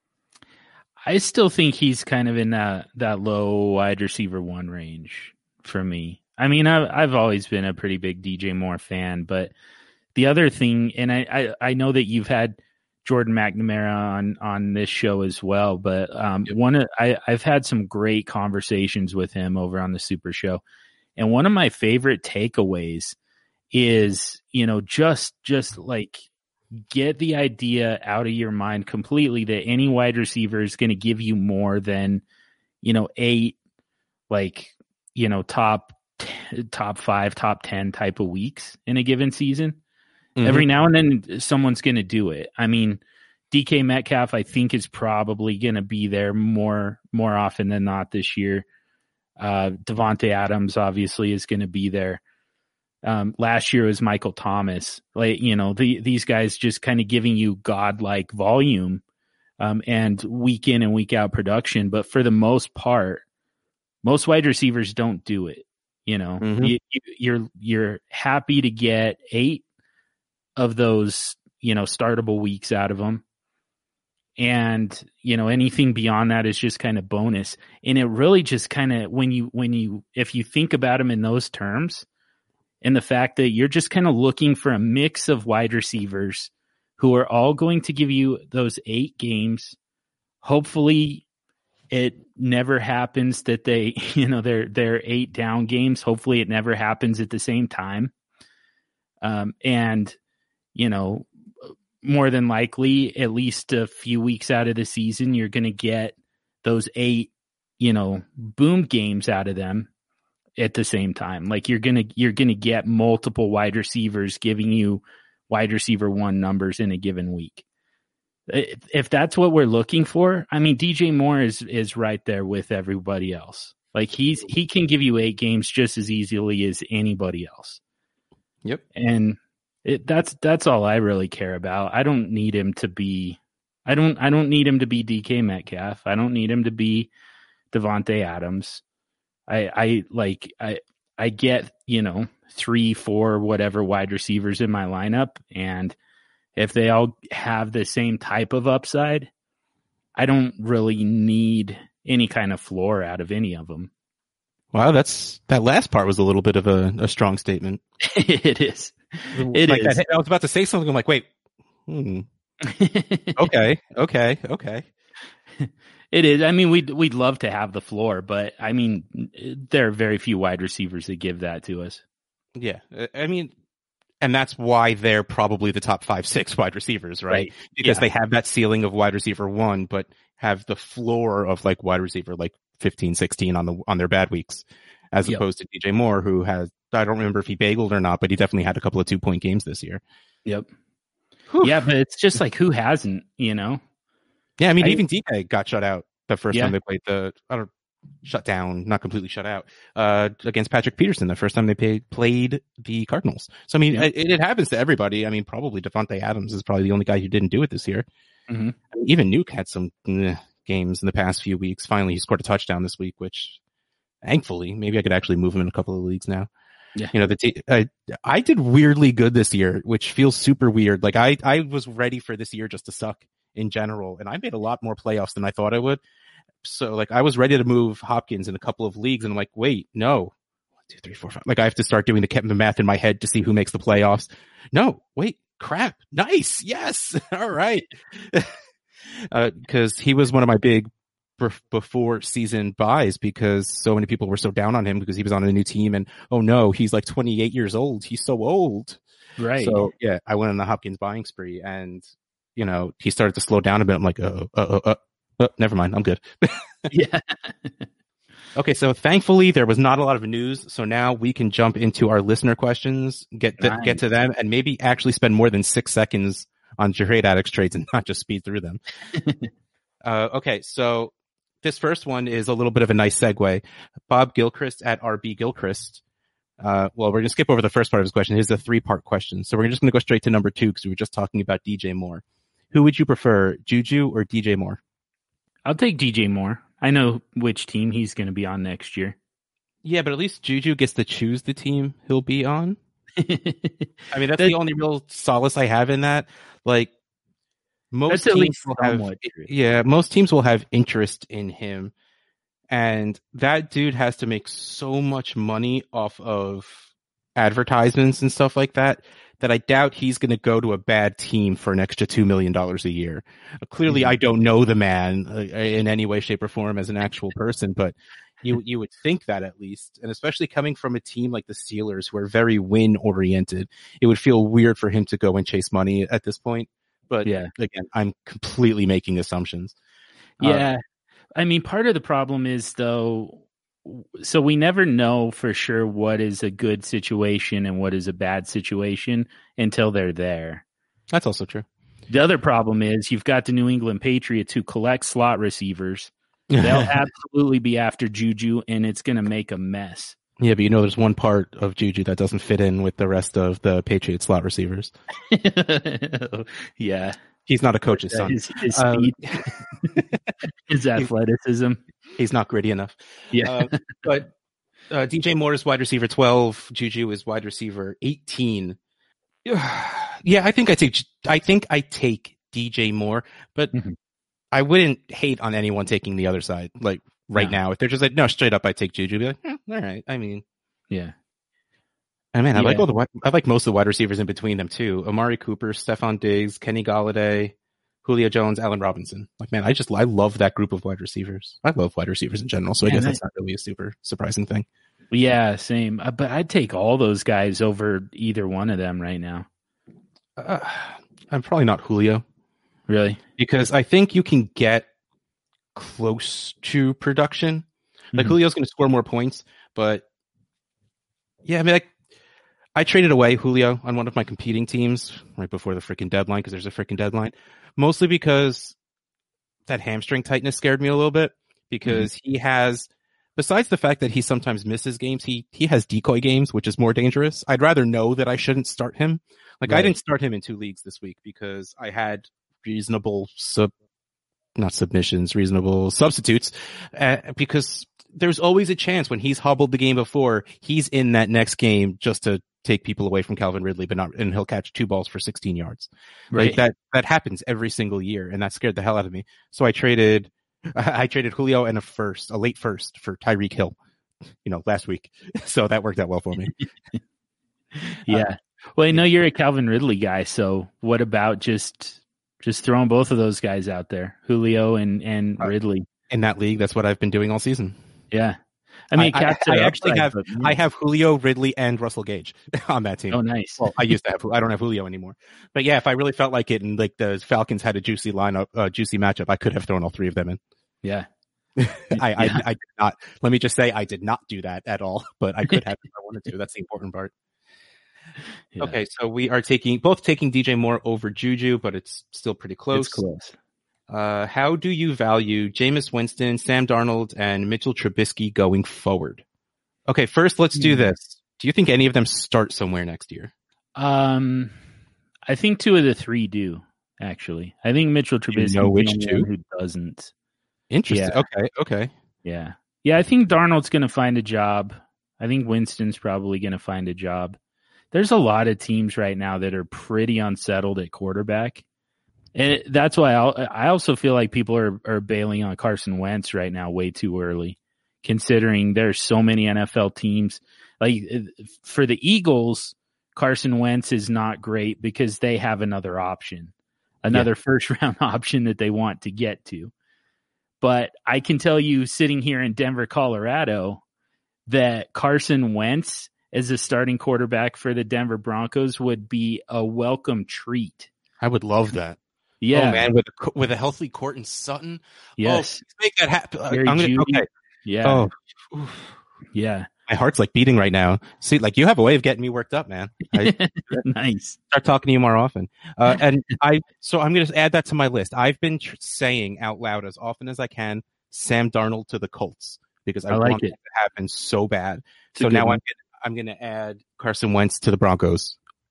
I still think he's kind of in that, that low wide receiver one range for me. I mean, I've, I've always been a pretty big D J Moore fan, but the other thing, and I, I, I know that you've had Jordan McNamara on, on this show as well, but um, yep. one of, I, I've had some great conversations with him over on the Super Show. And one of my favorite takeaways is, you know, just, just like, get the idea out of your mind completely that any wide receiver is going to give you more than, you know, eight, like, you know, top, top five, top ten type of weeks in a given season. Mm-hmm. Every now and then someone's going to do it. I mean, D K Metcalf, I think, is probably going to be there more, more often than not this year. Uh, Devontae Adams obviously is going to be there. Um, last year was Michael Thomas. Like, you know, the, these guys just kind of giving you godlike volume, um, and week in and week out production. But for the most part, most wide receivers don't do it. You know, mm-hmm. you, you, you're, you're happy to get eight of those, you know, startable weeks out of them. And, you know, anything beyond that is just kind of bonus. And it really just kind of, when you, when you, if you think about them in those terms, and the fact that you're just kind of looking for a mix of wide receivers who are all going to give you those eight games. Hopefully it never happens that they, you know, they're, they're eight down games. Hopefully it never happens at the same time. Um, and, you know, more than likely, at least a few weeks out of the season, you're going to get those eight, you know, boom games out of them at the same time. Like you're going to, you're going to get multiple wide receivers giving you wide receiver one numbers in a given week. If that's what we're looking for, I mean, D J Moore is, is right there with everybody else. Like he's, he can give you eight games just as easily as anybody else. Yep. And it, that's, that's all I really care about. I don't need him to be, I don't, I don't need him to be D K Metcalf. I don't need him to be Devontae Adams. I, I like, I, I get, you know, three, four, whatever wide receivers in my lineup. And if they all have the same type of upside, I don't really need any kind of floor out of any of them. Wow. That's, that last part was a little bit of a, a strong statement. It is. It like is. That, I was about to say something. I'm like, wait, hmm. okay. Okay. Okay. It is. I mean, we'd, we'd love to have the floor, but I mean, there are very few wide receivers that give that to us. Yeah. I mean, and that's why they're probably the top five, six wide receivers, right? right. Because yeah. they have that ceiling of wide receiver one, but have the floor of like wide receiver, like fifteen, sixteen on the, on their bad weeks, as yep. opposed to D J Moore, who has, I don't remember if he bageled or not, but he definitely had a couple of two point games this year. Yep. Whew. Yeah. But it's just like, who hasn't, you know? Yeah, I mean, I, even D K got shut out the first yeah. time they played the, I don't shut down, not completely shut out, uh, against Patrick Peterson the first time they pay, played the Cardinals. So, I mean, yeah. it, it happens to everybody. I mean, probably Devontae Adams is probably the only guy who didn't do it this year. Mm-hmm. I mean, even Nuke had some eh, games in the past few weeks. Finally, he scored a touchdown this week, which thankfully, maybe I could actually move him in a couple of leagues now. Yeah. You know, the t- I, I did weirdly good this year, which feels super weird. Like I, I was ready for this year just to suck in general. And I made a lot more playoffs than I thought I would. So like I was ready to move Hopkins in a couple of leagues and I'm like, wait, no. One, two, three, four, five. Like I have to start doing the, the math in my head to see who makes the playoffs. No, wait, crap. Nice. Yes. All right. uh, cause he was one of my big before season buys because so many people were so down on him because he was on a new team and oh no, he's like twenty-eight years old. He's so old. Right. So yeah, I went on the Hopkins buying spree and you know, he started to slow down a bit. I'm like, oh, oh, oh, oh, oh never mind. I'm good. Yeah. Okay. So thankfully there was not a lot of news. So now we can jump into our listener questions, get, th- nice. get to them and maybe actually spend more than six seconds on Trade Addicts trades and not just speed through them. uh, okay. So this first one is a little bit of a nice segue. Bob Gilchrist at R B Gilchrist. Uh, well, we're going to skip over the first part of his question. Here's a three part question. So we're just going to go straight to number two because we were just talking about D J Moore. Who would you prefer, Juju or D J Moore? I'll take D J Moore. I know which team he's going to be on next year. Yeah, but at least Juju gets to choose the team he'll be on. I mean, that's That- the only real solace I have in that. Like, most That's at teams least will have, somewhat true. yeah, most teams will have interest in him, and that dude has to make so much money off of advertisements and stuff like that that I doubt he's going to go to a bad team for an extra two million dollars a year. Uh, clearly, Mm-hmm. I don't know the man uh, in any way, shape, or form as an actual person, but you you would think that at least, and especially coming from a team like the Steelers, who are very win oriented, it would feel weird for him to go and chase money at this point. But Yeah. again, I'm completely making assumptions. Yeah. I mean, part of the problem is, though, so we never know for sure what is a good situation and what is a bad situation until they're there. That's also true. The other problem is you've got the New England Patriots who collect slot receivers. They'll absolutely be after Juju, and it's going to make a mess. Yeah, but you know, there's one part of Juju that doesn't fit in with the rest of the Patriots slot receivers. Yeah. He's not a coach's son. His, his Um, speed, his athleticism. He's not gritty enough. Yeah. Uh, but uh, D J Moore is wide receiver twelve. Juju is wide receiver eighteen. Yeah, I think I take. I think I take D J Moore, but Mhm. I wouldn't hate on anyone taking the other side. Like right No. now, if they're just like, no, straight up, I take Juju. Be like, eh, all right. I mean, Yeah. I mean, I like Yeah. all the. wi- I like most of the wide receivers in between them too. Amari Cooper, Stephon Diggs, Kenny Galladay, Julio Jones, Allen Robinson. Like, man, I just I love that group of wide receivers. I love wide receivers in general, so I Man, guess I- that's not really a super surprising thing. Yeah, same. Uh, But I'd take all those guys over either one of them right now. Uh, I'm probably not Julio Really? because I think you can get close to production. Like Mhm. Julio's going to score more points, but yeah, I mean, like, I traded away Julio on one of my competing teams right before the freaking deadline because there's a freaking deadline, mostly because that hamstring tightness scared me a little bit because he has, besides the fact that he sometimes misses games, he he has decoy games, which is more dangerous. I'd rather know that I shouldn't start him. Like I Right. didn't start him in two leagues this week because I had reasonable sub, not submissions, reasonable substitutes, uh, because there's always a chance when he's hobbled the game before, he's in that next game just to take people away from Calvin Ridley, but not, and he'll catch two balls for sixteen yards. Right. Like that, that happens every single year, and that scared the hell out of me. So I traded, I traded Julio and a first, a late first for Tyreek Hill, you know, last week. So that worked out well for me. Yeah. Well, I know you're a Calvin Ridley guy, so what about just just throwing both of those guys out there, Julio and and Uh, Ridley? In that league, that's what I've been doing all season. Yeah. I mean, I- Cat's I an actually upside, have- but, I have Julio, Ridley, and Russell Gage on that team. Oh, nice. Well, I used to have, I don't have Julio anymore. But yeah, if I really felt like it and like the Falcons had a juicy lineup, uh, juicy matchup, I could have thrown all three of them in. Yeah. I, Yeah. I, I did not, let me just say I did not do that at all, but I could have if I wanted to. That's the important part. Yeah. Okay. So we are taking, both taking D J Moore over Juju, but it's still pretty close. It's close. Uh, how do you value Jameis Winston, Sam Darnold, and Mitchell Trubisky going forward? Okay. First, let's do Hmm. this. Do you think any of them start somewhere next year? Um, I think two of the three do, actually. I think Mitchell you Trubisky know which is the two? only one who doesn't. Interesting. Yeah. Okay. Okay. Yeah. Yeah, I think Darnold's going to find a job. I think Winston's probably going to find a job. There's a lot of teams right now that are pretty unsettled at quarterback. And it, that's why I'll, I also feel like people are, are bailing on Carson Wentz right now way too early, considering there's so many N F L teams. Like for the Eagles, Carson Wentz is not great because they have another option, another yeah. first round option that they want to get to. But I can tell you sitting here in Denver, Colorado, that Carson Wentz as a starting quarterback for the Denver Broncos would be a welcome treat. I would love that. Yeah, oh, man, with a, with a healthy Courtland Sutton. Yes, oh, make that happen. Very I'm gonna, Judy. okay. Yeah. Oh, yeah. My heart's like beating right now. See, like you have a way of getting me worked up, man. I nice. Start talking to you more often. Uh, and I, so I'm going to add that to my list. I've been tr- saying out loud as often as I can, Sam Darnold to the Colts because I, I like want it to happen so bad. It's so now one. I'm gonna, I'm going to add Carson Wentz to the Broncos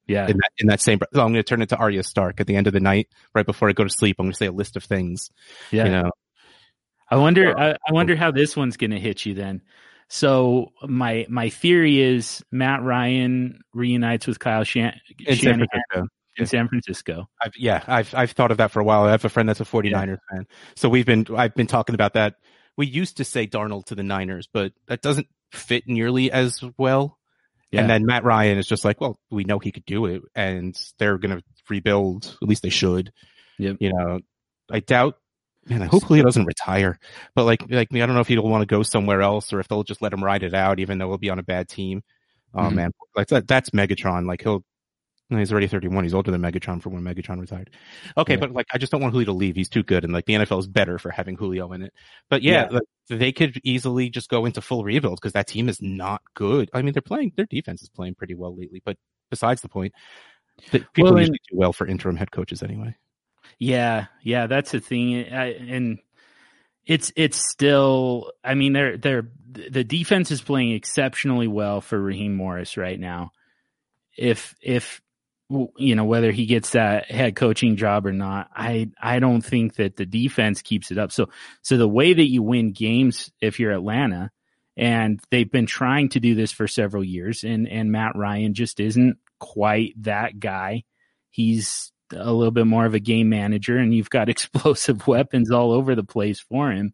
Yeah. In that, in that same, so I'm going to turn it to Arya Stark at the end of the night, right before I go to sleep. I'm going to say a list of things. Yeah. You know, I wonder, I, I wonder how this one's going to hit you then. So my, my theory is Matt Ryan reunites with Kyle Shan- in San Shanahan Francisco. in San Francisco. I've, yeah, I've I've thought of that for a while. I have a friend that's a 49ers yeah. fan, so we've been I've been talking about that. We used to say Darnold to the Niners, but that doesn't fit nearly as well. Yeah. And then Matt Ryan is just like, well, we know he could do it, and they're going to rebuild. At least they should. Yep. You know, I doubt. Man, hopefully he doesn't retire. But like, like I don't know if he'll want to go somewhere else or if they'll just let him ride it out, even though he'll be on a bad team. Oh mm-hmm. man, like that, that's Megatron. Like he'll. He's already thirty-one. He's older than Megatron for when Megatron retired. Okay, yeah. But like, I just don't want Julio to leave. He's too good, and like the N F L is better for having Julio in it. But yeah, yeah. Like, they could easily just go into full rebuild because that team is not good. I mean, they're playing. Their defense is playing pretty well lately. But besides the point, the, people well, usually do well for interim head coaches anyway. Yeah, yeah, that's the thing, I, and it's it's still. I mean, they're they're the defense is playing exceptionally well for Raheem Morris right now. If if you know, whether he gets that head coaching job or not, I, I don't think that the defense keeps it up. So, so the way that you win games, if you're Atlanta, and they've been trying to do this for several years, and, and Matt Ryan just isn't quite that guy. He's a little bit more of a game manager, and you've got explosive weapons all over the place for him.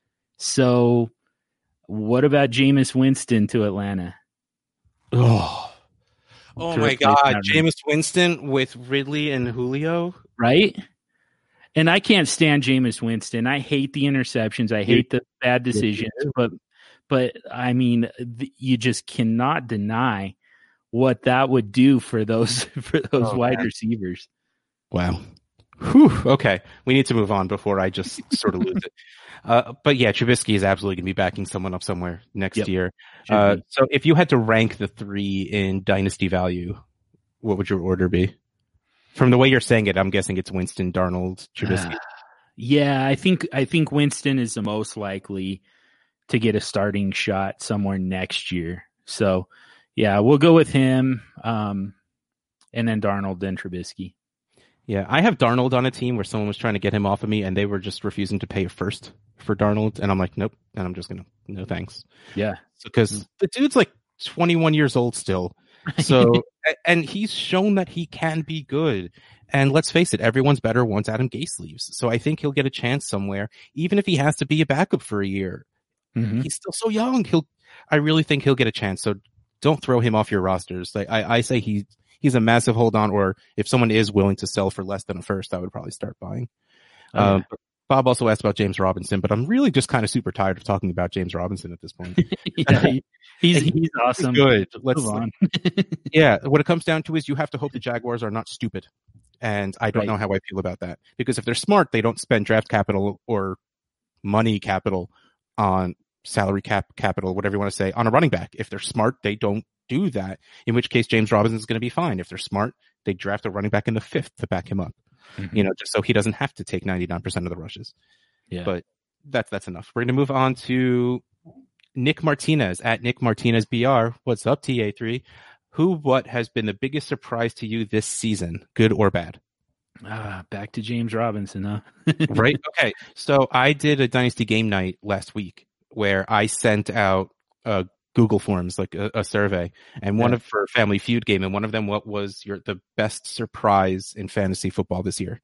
So what about Jameis Winston to Atlanta? Oh, Oh my God, Jameis Winston with Ridley and Julio, right? And I can't stand Jameis Winston. I hate the interceptions. I hate the bad decisions. But, but I mean, you just cannot deny what that would do for those for those oh, wide man. receivers. Wow. Whew, okay, we need to move on before I just sort of lose it. Uh, but yeah, Trubisky is absolutely going to be backing someone up somewhere next yep. year. Uh, so if you had to rank the three in dynasty value, what would your order be? From the way you're saying it, I'm guessing it's Winston, Darnold, Trubisky. Uh, yeah, I think I think Winston is the most likely to get a starting shot somewhere next year. So yeah, we'll go with him, um, and then Darnold, then Trubisky. Yeah, I have Darnold on a team where someone was trying to get him off of me, and they were just refusing to pay a first for Darnold, and I'm like, nope, and I'm just gonna no thanks. Yeah, because so, the dude's like twenty-one years old still, so and he's shown that he can be good. And let's face it, everyone's better once Adam Gase leaves. So I think he'll get a chance somewhere, even if he has to be a backup for a year. Mm-hmm. He's still so young. He'll, I really think he'll get a chance. So don't throw him off your rosters. Like I, I say, he. He's a massive hold on, or if someone is willing to sell for less than a first, I would probably start buying. Oh, yeah. um, Bob also asked about James Robinson, but I'm really just kind of super tired of talking about James Robinson at this point. yeah, he, he's he's awesome. He's good. Let's move on. Yeah, what it comes down to is you have to hope the Jaguars are not stupid, and I don't right. know how I feel about that, because if they're smart, they don't spend draft capital or money capital on salary cap capital, whatever you want to say, on a running back. If they're smart, they don't do that, in which case James Robinson is going to be fine. If they're smart, they draft a running back in the fifth to back him up, mm-hmm. you know, just so he doesn't have to take ninety-nine percent of the rushes. Yeah. But that's, that's enough. We're going to move on to Nick Martinez at Nick Martinez B R. What's up, T A three? Who, what has been the biggest surprise to you this season, good or bad? Ah, back to James Robinson, huh? Right. Okay. So I did a Dynasty game night last week where I sent out a Google Forms, like a, a survey, and one yeah. of for Family Feud game, and one of them, what was your the best surprise in fantasy football this year?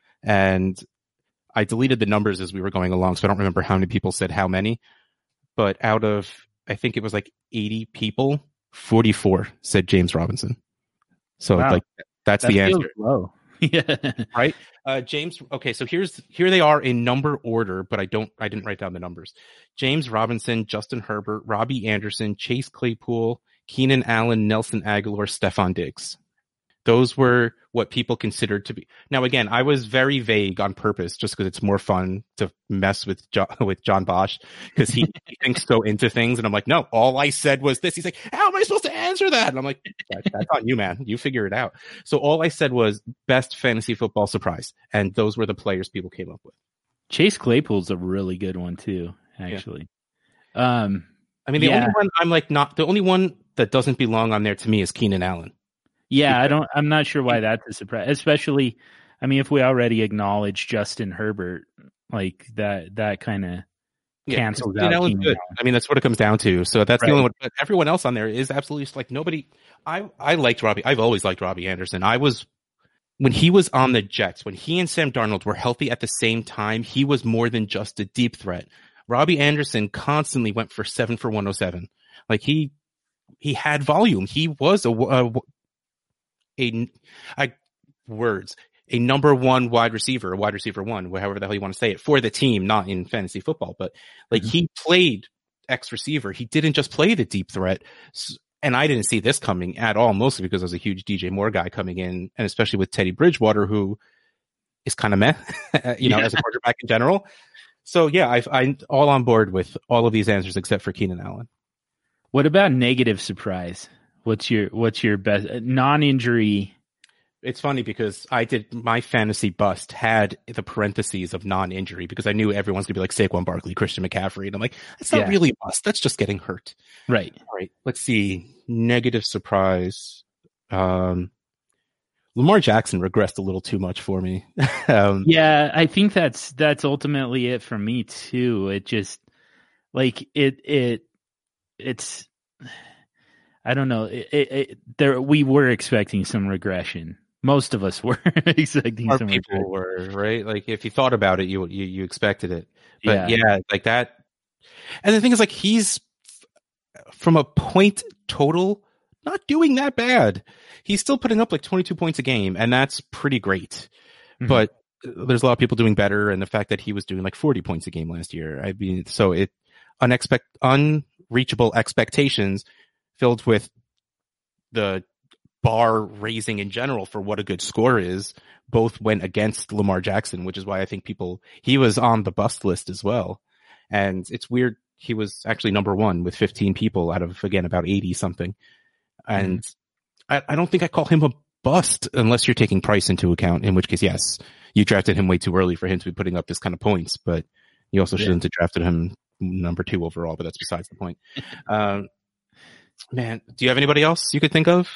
And I deleted the numbers as we were going along, so I don't remember how many people said how many, but out of, I think it was like eighty people, forty-four said James Robinson. So wow. like that's that the answer. Low. Yeah. Right. Uh, James. Okay. So here's, here they are in number order, but I don't, I didn't write down the numbers. James Robinson, Justin Herbert, Robbie Anderson, Chase Claypool, Keenan Allen, Nelson Aguilar, Stephon Diggs. Those were what people considered to be. Now, again, I was very vague on purpose just because it's more fun to mess with John, with John Bosch, because he, he thinks so into things. And I'm like, no, all I said was this. He's like, how am I supposed to answer that? And I'm like, that, that's on you, man. You figure it out. So all I said was best fantasy football surprise. And those were the players people came up with. Chase Claypool's a really good one too, actually. Yeah. Um, I mean, the yeah. only one I'm like not, the only one that doesn't belong on there to me is Keenan Allen. Yeah, I don't. I'm not sure why that's a surprise. Especially, I mean, if we already acknowledge Justin Herbert, like that, that kind of yeah, cancels Keenan out. Allen's Keenan good. Allen. I mean, that's what it comes down to. So that's Right. the only one. But everyone else on there is absolutely just like nobody. I I liked Robbie. I've always liked Robbie Anderson. I was when he was on the Jets, when he and Sam Darnold were healthy at the same time, he was more than just a deep threat. Robbie Anderson constantly went for seven for one oh seven. Like he he had volume. He was a a, a, a words. a number one wide receiver, a wide receiver one, however the hell you want to say it, for the team, not in fantasy football. But like mm-hmm. he played X receiver. He didn't just play the deep threat. And I didn't see this coming at all, mostly because I was a huge D J Moore guy coming in, and especially with Teddy Bridgewater, who is kind of meh, you know, yeah. as a quarterback in general. So yeah, I, I'm all on board with all of these answers except for Keenan Allen. What about negative surprise? What's your, what's your best non-injury? It's funny because I did my fantasy bust had the parentheses of non-injury because I knew everyone's gonna be like Saquon Barkley, Christian McCaffrey, and I'm like, that's not yeah. really a bust. That's just getting hurt. Right. All right. Let's see. Negative surprise. Um, Lamar Jackson regressed a little too much for me. um, yeah, I think that's that's ultimately it for me too. It just like it it it's. I don't know. It, it, it, there, we were expecting some regression. Most of us were expecting Our some people regression. were, right? Like if you thought about it, you you, you expected it. But yeah. yeah, like that. And the thing is, like he's from a point total, not doing that bad. He's still putting up like twenty-two points a game, and that's pretty great. Mm-hmm. But there's a lot of people doing better, and the fact that he was doing like forty points a game last year, I mean, so it unexpect unreachable expectations filled with the bar raising in general for what a good score is, both went against Lamar Jackson, which is why I think people, he was on the bust list as well. And it's weird. He was actually number one with fifteen people out of, again, about eighty something. And mm-hmm. I, I don't think I call him a bust unless you're taking price into account, in which case, yes, you drafted him way too early for him to be putting up this kind of points, but you also yeah. shouldn't have drafted him number two overall, but that's besides the point. um, Man, do you have anybody else you could think of?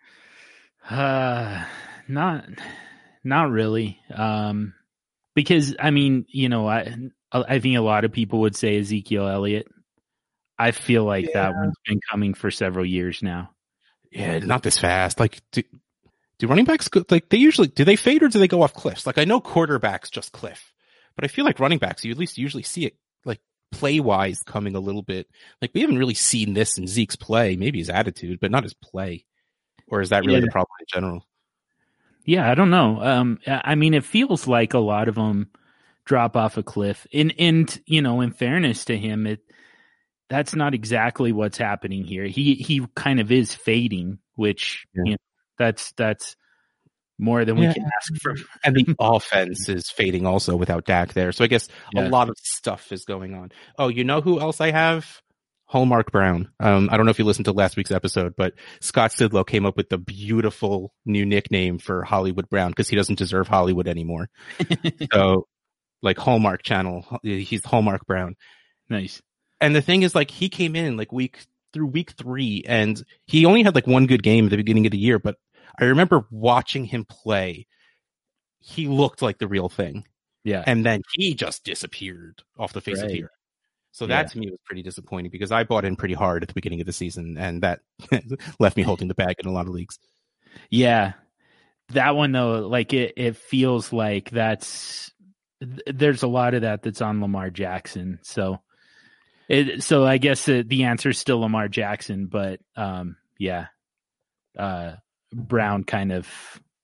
Uh, not, not really. Um, because I mean, you know, I, I think a lot of people would say Ezekiel Elliott. I feel like yeah. that one's been coming for several years now. Yeah, not this fast. Like, do, do running backs go, like they usually, do they fade or do they go off cliffs? Like I know quarterbacks just cliff, but I feel like running backs, you at least usually see it like play-wise coming a little bit. Like we haven't really seen this in Zeke's play, maybe his attitude, but not his play. Or is that really yeah. the problem in general? Yeah, I don't know. Um, I mean, it feels like a lot of them drop off a cliff. And, and you know, in fairness to him, it that's not exactly what's happening here. He he kind of is fading, which yeah. you know, that's that's more than we yeah. can ask for. And the offense is fading also without Dak there. So I guess yeah. a lot of stuff is going on. Oh, you know who else I have? Hallmark Brown. Um, I don't know if you listened to last week's episode, but Scott Sidlow came up with the beautiful new nickname for Hollywood Brown because he doesn't deserve Hollywood anymore. So like Hallmark Channel, he's Hallmark Brown. Nice. And the thing is, like, he came in like week through week three and he only had like one good game at the beginning of the year, but I remember watching him play. He looked like the real thing. Yeah. And then he just disappeared off the face right. of the earth. So that yeah. to me was pretty disappointing because I bought in pretty hard at the beginning of the season and that left me holding the bag in a lot of leagues. Yeah. That one though, like it, it feels like that's, there's a lot of that that's on Lamar Jackson. So it, so I guess the, the answer is still Lamar Jackson, but um, yeah. Uh, Brown kind of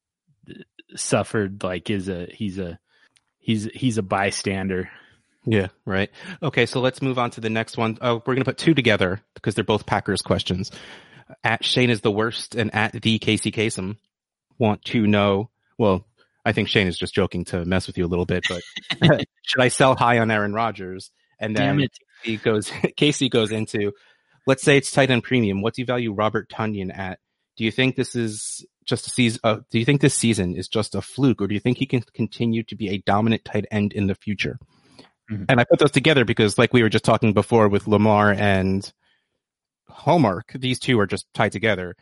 suffered like is a he's a he's he's a bystander. Yeah, right. Okay, so let's move on to the next one. Oh, we're gonna put two together because they're both Packers questions. At Shane is the worst and at the Casey Kasem want to know. Well, I think Shane is just joking to mess with you a little bit, but should I sell high on Aaron Rodgers? And then he goes Casey goes into, let's say it's tight end premium. What do you value Robert Tonyan at? Do you think this is just a season? Uh, do you think this season is just a fluke, or do you think he can continue to be a dominant tight end in the future? Mm-hmm. And I put those together because, like we were just talking before with Lamar and Hallmark, these two are just tied together.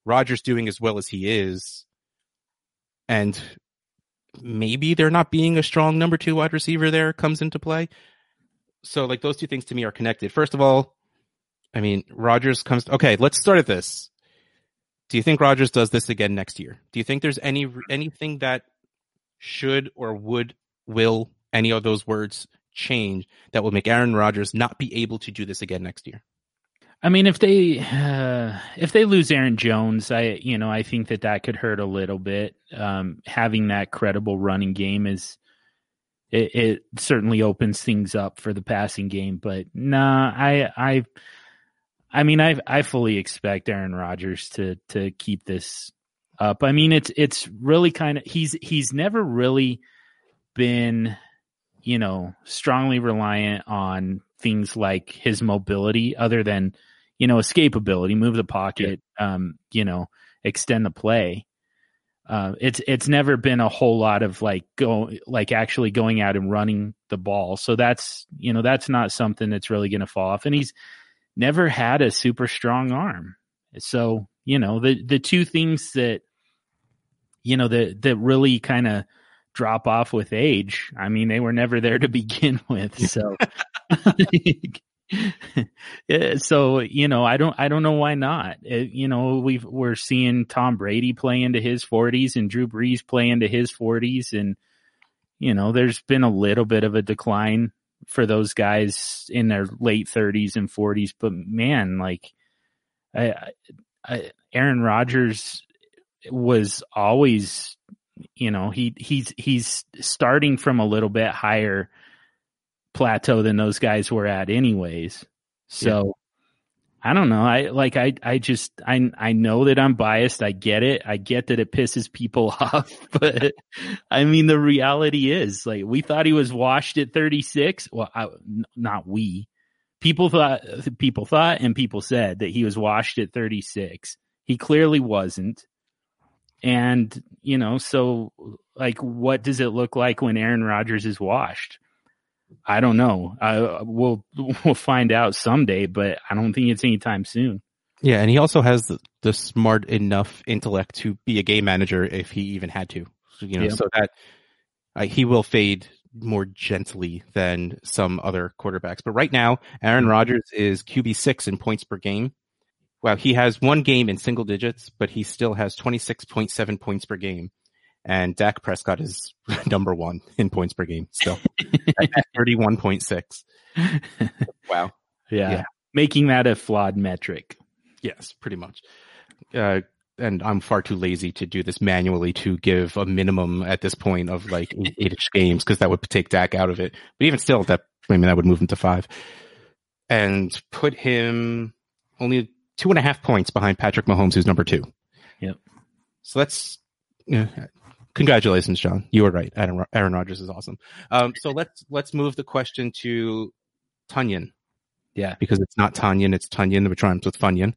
Rodgers doing as well as he is, and maybe there not being a strong number two wide receiver there comes into play. So like those two things to me are connected. First of all, I mean, Rodgers comes, okay, let's start at this. Do you think Rodgers does this again next year? Do you think there's any, anything that should or would, will, any of those words change that will make Aaron Rodgers not be able to do this again next year? I mean, if they uh, if they lose Aaron Jones, I you know I think that that could hurt a little bit. Um, having that credible running game is it, it certainly opens things up for the passing game. But nah, I I I mean I I fully expect Aaron Rodgers to to keep this up. I mean it's it's really kind of he's he's never really been, you know, strongly reliant on things like his mobility, other than, you know, escapability, move the pocket, yeah. um, you know, extend the play. Uh, it's it's never been a whole lot of like go like actually going out and running the ball. So that's, you know, that's not something that's really going to fall off. And he's never had a super strong arm. So, you know, the the two things that, you know, that that really kind of drop off with age, I mean, they were never there to begin with. So, so, you know, I don't, I don't know why not. It, you know, we've, we're seeing Tom Brady play into his forties and Drew Brees play into his forties. And, you know, there's been a little bit of a decline for those guys in their late thirties and forties, but man, like I, I Aaron Rodgers was always, you know, he he's he's starting from a little bit higher plateau than those guys were at anyways. So yeah. I don't know. I like I I just I I know that I'm biased. I get it. I get that it pisses people off, but I mean the reality is, like, we thought he was washed at thirty-six. Well, I, not we. People thought people thought and people said that he was washed at thirty-six. He clearly wasn't. And, you know, so like, what does it look like when Aaron Rodgers is washed? I don't know. I, we'll, we'll find out someday, but I don't think it's anytime soon. Yeah. And he also has the, the smart enough intellect to be a game manager if he even had to, you know, yeah. so that uh, he will fade more gently than some other quarterbacks. But right now, Aaron Rodgers is Q B six in points per game. Well, he has one game in single digits, but he still has twenty-six point seven points per game. And Dak Prescott is number one in points per game still at thirty-one point six. Wow. Yeah. yeah. Making that a flawed metric. Yes, pretty much. Uh, and I'm far too lazy to do this manually to give a minimum at this point of like eight-ish games, because that would take Dak out of it. But even still, that I mean, that would move him to five. And put him only two and a half points behind Patrick Mahomes, who's number two. Yep. So that's, yeah, congratulations, John. You were right. Aaron, Aaron Rodgers is awesome. Um, so let's, let's move the question to Tunyon. Yeah. Because it's not Tunyon, it's Tunyon, which rhymes with Funyon.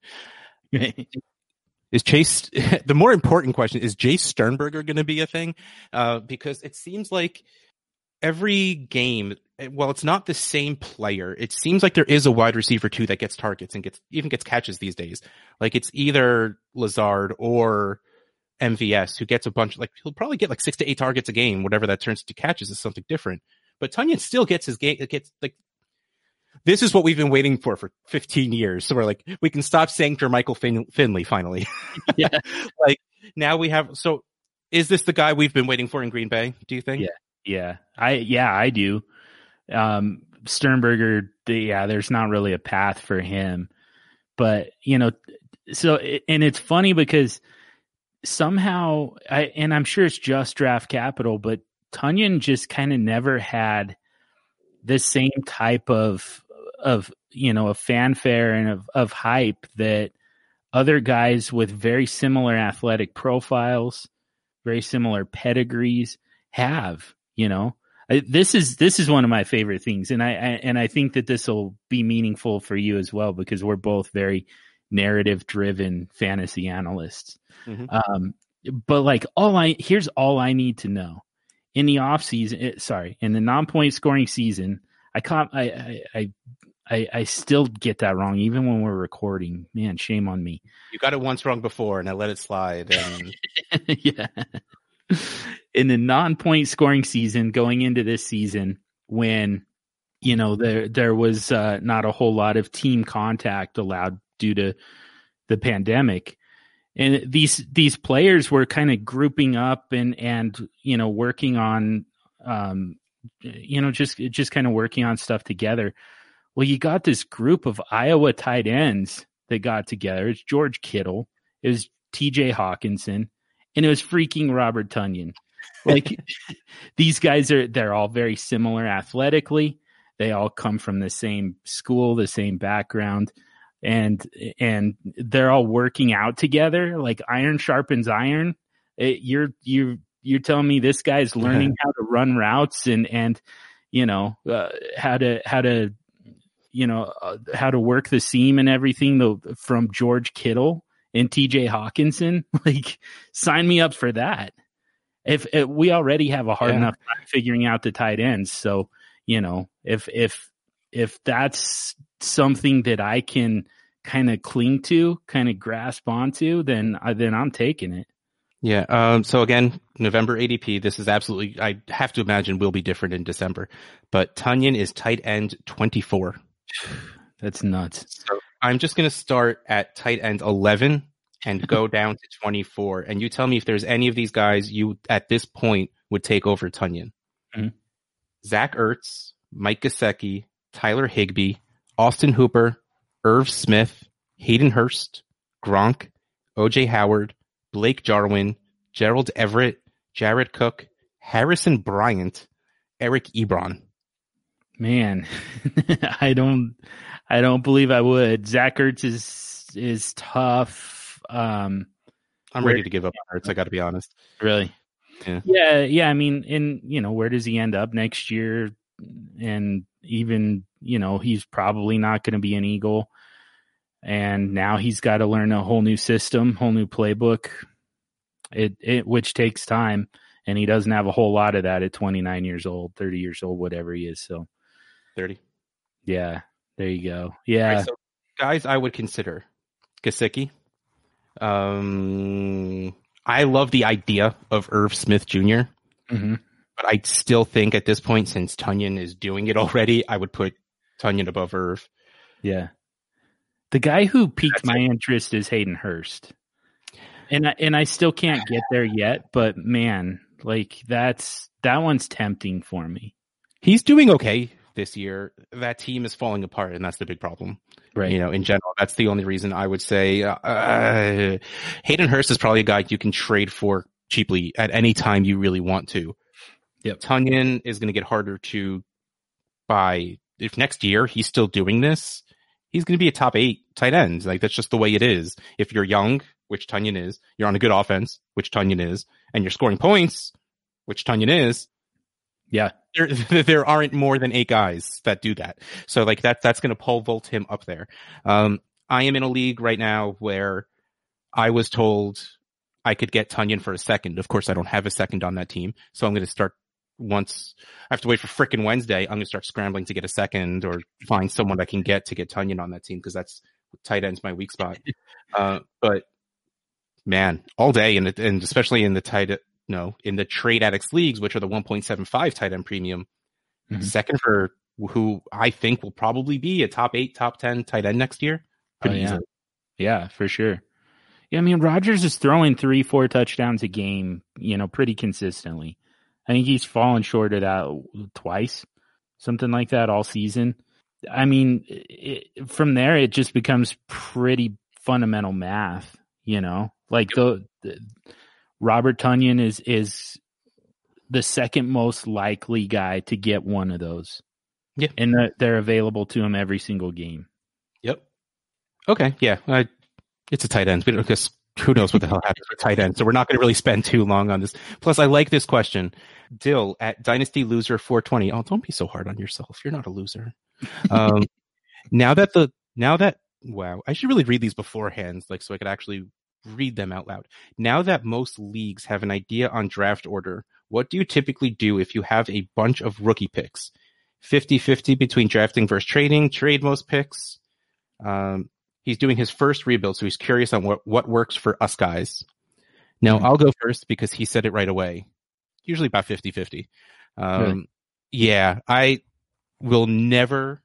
Is Chase, the more important question, is Jace Sternberger going to be a thing? Uh, because it seems like every game, well, it's not the same player. It seems like there is a wide receiver too that gets targets and gets even gets catches these days. Like it's either Lazard or M V S who gets a bunch. Like he'll probably get like six to eight targets a game. Whatever that turns to catches is something different. But Tunyon still gets his game. It gets like this is what we've been waiting for for fifteen years. So we're like, we can stop saying Jermichael fin- Finley finally. Yeah. Like now we have. So is this the guy we've been waiting for in Green Bay? Do you think? Yeah. Yeah. I yeah I do. Um, Sternberger, the, yeah, there's not really a path for him, but you know, so, and it's funny because somehow I, and I'm sure it's just draft capital, but Tunyon just kind of never had the same type of, of, you know, of fanfare and of, of hype that other guys with very similar athletic profiles, very similar pedigrees have, you know. This is this is one of my favorite things, and I, I and I think that this will be meaningful for you as well, because we're both very narrative-driven fantasy analysts. Mm-hmm. Um, but like all I here's all I need to know in the off season. It, sorry, in the non-point scoring season, I caught I, I I I, I still get that wrong, even when we're recording. Man, shame on me. You got it once wrong before, and I let it slide. And yeah. In the non-point scoring season, going into this season, when you know there there was uh, not a whole lot of team contact allowed due to the pandemic, and these these players were kind of grouping up and and you know working on um you know just just kind of working on stuff together. Well, you got this group of Iowa tight ends that got together. It's George Kittle, it was T J Hawkinson, and it was freaking Robert Tonyan. Like these guys are they're all very similar athletically. They all come from the same school, the same background, and and they're all working out together. Like iron sharpens iron. It, you're you you're telling me this guy's learning how to run routes and and you know uh, how to how to you know uh, how to work the seam and everything though, from George Kittle and T J Hawkinson. Like sign me up for that. If, if we already have a hard yeah. enough time figuring out the tight ends, so you know if if if that's something that I can kind of cling to, kind of grasp onto, then uh, then I'm taking it. Yeah. Um. So again, November A D P. This is absolutely. I have to imagine will be different in December, but Tonyan is tight end twenty-four. That's nuts. So I'm just gonna start at tight end eleven. And go down to twenty-four. And you tell me if there's any of these guys you, at this point, would take over Tonyan. Mm-hmm. Zach Ertz, Mike Gesicki, Tyler Higbee, Austin Hooper, Irv Smith, Hayden Hurst, Gronk, O J Howard, Blake Jarwin, Gerald Everett, Jared Cook, Harrison Bryant, Eric Ebron. Man, I don't, I don't believe I would. Zach Ertz is, is tough. Um, I'm where, ready to give up on Ertz. I got to be honest. Really? Yeah. yeah, yeah. I mean, and you know, where does he end up next year? And even, you know, he's probably not going to be an Eagle. And now he's got to learn a whole new system, whole new playbook. It, it, which takes time, and he doesn't have a whole lot of that at twenty-nine years old, thirty years old, whatever he is. So, thirty. Yeah, there you go. Yeah, right, so guys, I would consider Gesicki. Um, I love the idea of Irv Smith Junior Mm-hmm. But I still think at this point, since Tonyan is doing it already, I would put Tonyan above Irv. Yeah. The guy who piqued That's my it. interest is Hayden Hurst. And I, and I still can't get there yet, but man, like that's, that one's tempting for me. He's doing okay this year. That team is falling apart, and that's the big problem. Right. You know, in general, that's the only reason I would say uh, uh, Hayden Hurst is probably a guy you can trade for cheaply at any time you really want to. Yep. Tonyan is going to get harder to buy. If next year he's still doing this, he's going to be a top eight tight end. Like that's just the way it is. If you're young, which Tonyan is, you're on a good offense, which Tonyan is, and you're scoring points, which Tonyan is. Yeah. There, there aren't more than eight guys that do that. So like that, that's going to pole vault him up there. Um, I am in a league right now where I was told I could get Tonyan for a second. Of course, I don't have a second on that team. So I'm going to start once I have to wait for frickin' Wednesday. I'm going to start scrambling to get a second or find someone I can get to get Tonyan on that team. Cause that's tight end's my weak spot. Uh, but man, all day and, and especially in the tight No, in the trade addicts leagues, which are the one point seven five tight end premium, mm-hmm. second for who I think will probably be a top eight, top ten tight end next year. Pretty oh, yeah. easily. Yeah, for sure. Yeah, I mean, Rodgers is throwing three, four touchdowns a game, you know, pretty consistently. I think he's fallen short of that twice, something like that all season. I mean, it, from there, it just becomes pretty fundamental math, you know, like the, the Robert Tonyan is, is the second most likely guy to get one of those. Yeah. And the, they're available to him every single game. Yep. Okay. Yeah. I, it's a tight end. We don't, because who knows what the hell happens with tight end. So we're not going to really spend too long on this. Plus, I like this question. Dill at Dynasty Loser four twenty. Oh, don't be so hard on yourself. You're not a loser. Um, now that the, now that, wow, I should really read these beforehand, like, so I could actually read them out loud. Now that most leagues have an idea on draft order, what do you typically do if you have a bunch of rookie picks? fifty-fifty between drafting versus trading, trade most picks. Um, he's doing his first rebuild, so he's curious on what, what works for us guys. Now, mm-hmm. I'll go first because he said it right away. Usually about fifty-fifty. Um, really? Yeah, I will never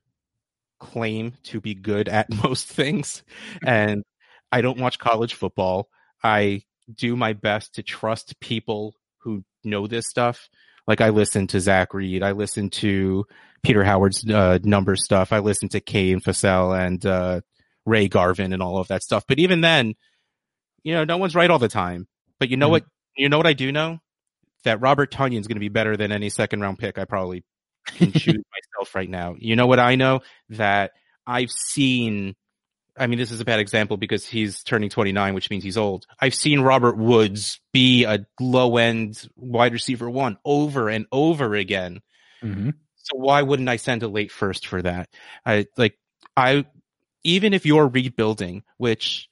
claim to be good at most things, and I don't watch college football. I do my best to trust people who know this stuff. Like I listen to Zach Reed, I listen to Peter Howard's uh, number stuff, I listen to Kane Fassell and uh, Ray Garvin and all of that stuff. But even then, you know, no one's right all the time. But you know mm-hmm. what? You know what I do know? That Robert Tonyan's going to be better than any second round pick I probably can choose myself right now. You know what I know? That I've seen. I mean, this is a bad example because he's turning twenty-nine, which means he's old. I've seen Robert Woods be a low-end wide receiver one over and over again. Mm-hmm. So why wouldn't I send a late first for that? I like, I, even if you're rebuilding, which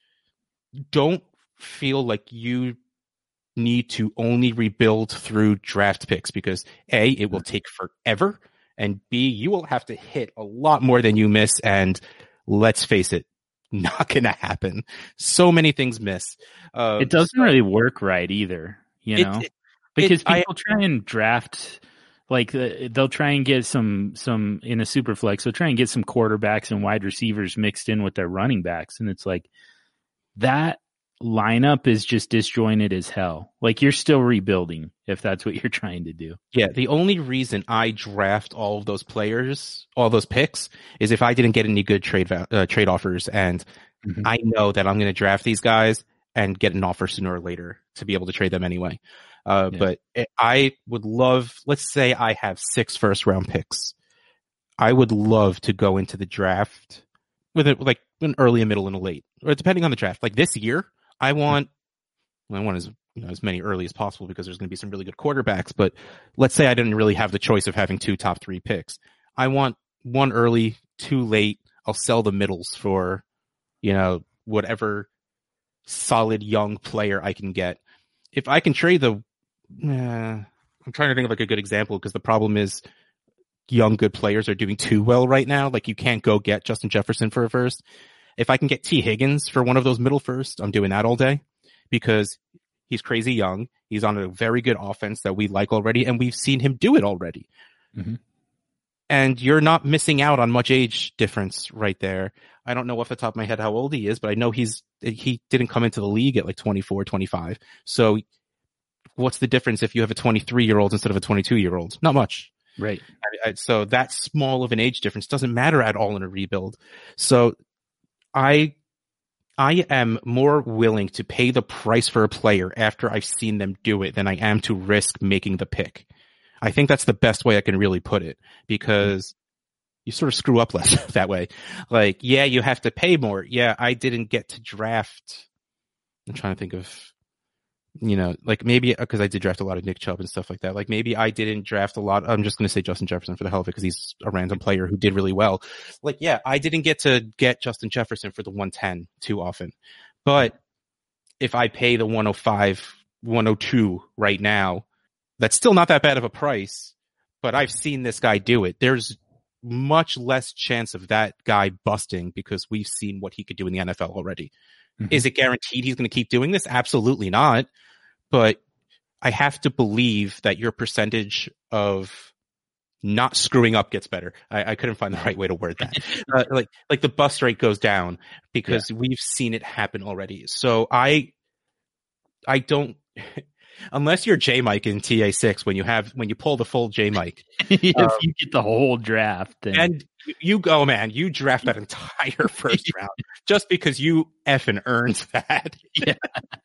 don't feel like you need to only rebuild through draft picks because A, it will take forever, and B, you will have to hit a lot more than you miss, and let's face it, not gonna happen. So many things miss. Uh, it doesn't so, really work right either, you know, it, it, because it, people I, try and draft, like uh, they'll try and get some, some in a super flex. They'll try and get some quarterbacks and wide receivers mixed in with their running backs. And it's like that lineup is just disjointed as hell. Like you're still rebuilding if that's what you're trying to do. Yeah. The only reason I draft all of those players, all those picks, is if I didn't get any good trade uh, trade offers, and mm-hmm. I know that I'm going to draft these guys and get an offer sooner or later to be able to trade them anyway. Uh, yeah. But it, I would love, let's say I have six first round picks. I would love to go into the draft with it, like an early, a middle, and a late, or depending on the draft. Like this year, I want, I want as, you know, as many early as possible because there's going to be some really good quarterbacks. But let's say I didn't really have the choice of having two top three picks. I want one early, two late. I'll sell the middles for, you know, whatever solid young player I can get. If I can trade the, uh, I'm trying to think of like a good example because the problem is young good players are doing too well right now. Like you can't go get Justin Jefferson for a first. If I can get T. Higgins for one of those middle first, I'm doing that all day because he's crazy young. He's on a very good offense that we like already, and we've seen him do it already. Mm-hmm. And you're not missing out on much age difference right there. I don't know off the top of my head how old he is, but I know he's he didn't come into the league at like twenty-four, twenty-five. So what's the difference if you have a twenty-three-year-old instead of a twenty-two-year-old? Not much. Right. I, I, so that small of an age difference doesn't matter at all in a rebuild. So I I am more willing to pay the price for a player after I've seen them do it than I am to risk making the pick. I think that's the best way I can really put it because you sort of screw up less that way. Like, yeah, you have to pay more. Yeah, I didn't get to draft. I'm trying to think of, you know, like maybe because I did draft a lot of Nick Chubb and stuff like that. Like maybe I didn't draft a lot. I'm just going to say Justin Jefferson for the hell of it because he's a random player who did really well. Like, yeah, I didn't get to get Justin Jefferson for the one ten too often. But if I pay the one oh five, one oh two right now, that's still not that bad of a price. But I've seen this guy do it. There's much less chance of that guy busting because we've seen what he could do in the N F L already. Mm-hmm. Is it guaranteed he's going to keep doing this? Absolutely not. But I have to believe that your percentage of not screwing up gets better. I, I couldn't find the right way to word that. uh, like, like the bust rate goes down because yeah. we've seen it happen already. So I, I don't, unless you're J Mike in T A six, when you have, when you pull the full J Mike, if um, you get the whole draft then. And you go, man, you draft that entire first round just because you effing earned that. Yeah.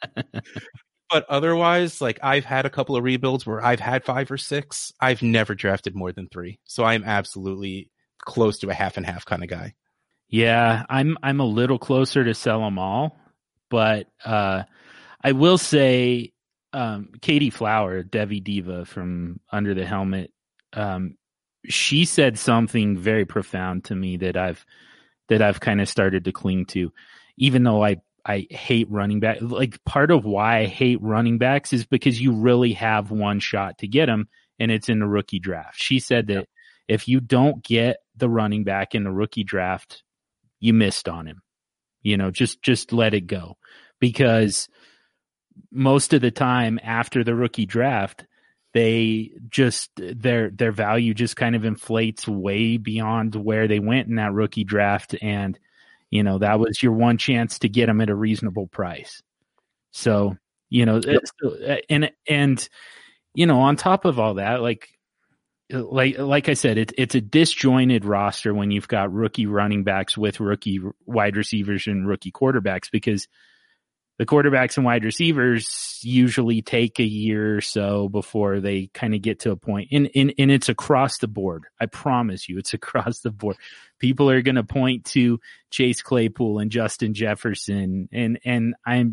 But otherwise, like I've had a couple of rebuilds where I've had five or six. I've never drafted more than three. So I'm absolutely close to a half and half kind of guy. Yeah, I'm I'm a little closer to sell them all. But uh, I will say um, Katie Flower, Devi Diva from Under the Helmet, um, she said something very profound to me that I've that I've kind of started to cling to, even though I I hate running back. Like part of why I hate running backs is because you really have one shot to get them, and it's in the rookie draft. She said that if you don't get the running back in the rookie draft, you missed on him. You know, just, just let it go, because most of the time after the rookie draft, they just, their, their value just kind of inflates way beyond where they went in that rookie draft. And, you know, that was your one chance to get them at a reasonable price. So, you know, yep. and, and, you know, on top of all that, like, like, like I said, it, it's a disjointed roster when you've got rookie running backs with rookie wide receivers and rookie quarterbacks, because the quarterbacks and wide receivers usually take a year or so before they kind of get to a point. And, and, and it's across the board. I promise you, it's across the board. People are going to point to Chase Claypool and Justin Jefferson. And, and I'm,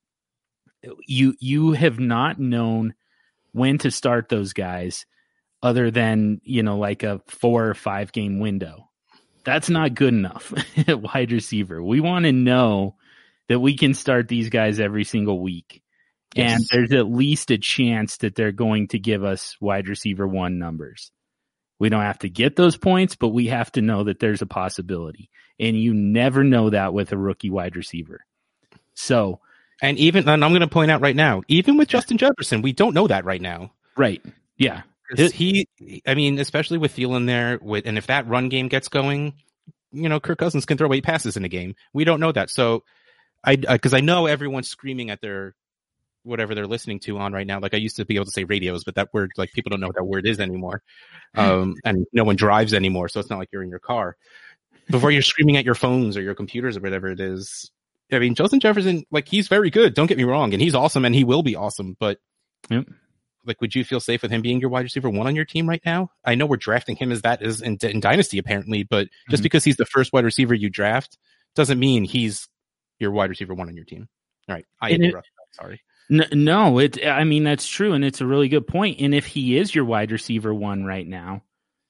you, you have not known when to start those guys other than, you know, like a four or five game window. That's not good enough at wide receiver. We want to know that we can start these guys every single week. Yes. And there's at least a chance that they're going to give us wide receiver one numbers. We don't have to get those points, but we have to know that there's a possibility. And you never know that with a rookie wide receiver. So, and even, and I'm going to point out right now, even with Justin Jefferson, we don't know that right now. Right. Yeah. He, I mean, especially with Thielen there, with, and if that run game gets going, you know, Kirk Cousins can throw eight passes in a game. We don't know that. So, I, because I, I know everyone's screaming at their, whatever they're listening to on right now. Like I used to be able to say radios, but that word, like people don't know what that word is anymore. Um, and no one drives anymore. So it's not like you're in your car. Before you're screaming at your phones or your computers or whatever it is. I mean, Justin Jefferson, like he's very good. Don't get me wrong. And he's awesome and he will be awesome. But yep. Like, would you feel safe with him being your wide receiver one on your team right now? I know we're drafting him as that is in, in Dynasty apparently, but just mm-hmm. because he's the first wide receiver you draft doesn't mean he's your wide receiver one on your team. All right. I interrupted. Sorry. No, it, I mean, that's true. And it's a really good point. And if he is your wide receiver one right now,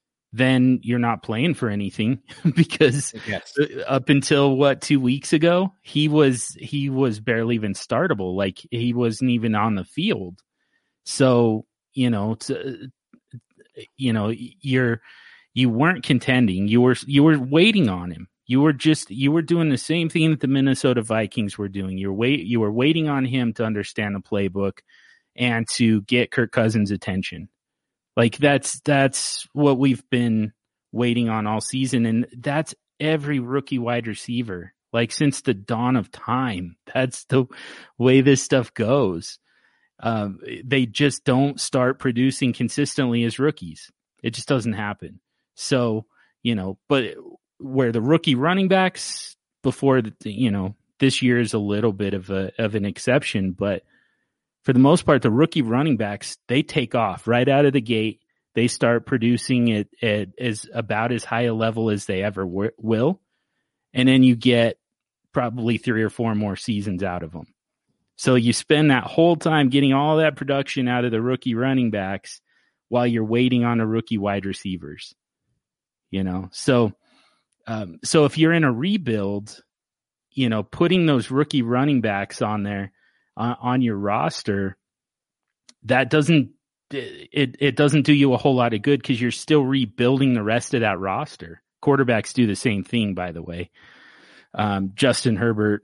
then you're not playing for anything because yes. up until what, two weeks ago, he was, he was barely even startable. Like he wasn't even on the field. So, you know, to, you know, you're, you weren't contending. You were, you were waiting on him. You were just, you were doing the same thing that the Minnesota Vikings were doing. You're wait, you were waiting on him to understand the playbook and to get Kirk Cousins' attention. Like that's, that's what we've been waiting on all season. And that's every rookie wide receiver, like since the dawn of time. That's the way this stuff goes. Um, they just don't start producing consistently as rookies. It just doesn't happen. So, you know, but where the rookie running backs before the, you know, this year is a little bit of a, of an exception, but for the most part, the rookie running backs, they take off right out of the gate. They start producing it at as about as high a level as they ever w- will. And then you get probably three or four more seasons out of them. So you spend that whole time getting all that production out of the rookie running backs while you're waiting on the rookie wide receivers, you know? So, um, so if you're in a rebuild, you know, putting those rookie running backs on there, uh, on your roster, that doesn't, it, it doesn't do you a whole lot of good because you're still rebuilding the rest of that roster. Quarterbacks do the same thing, by the way. Um, Justin Herbert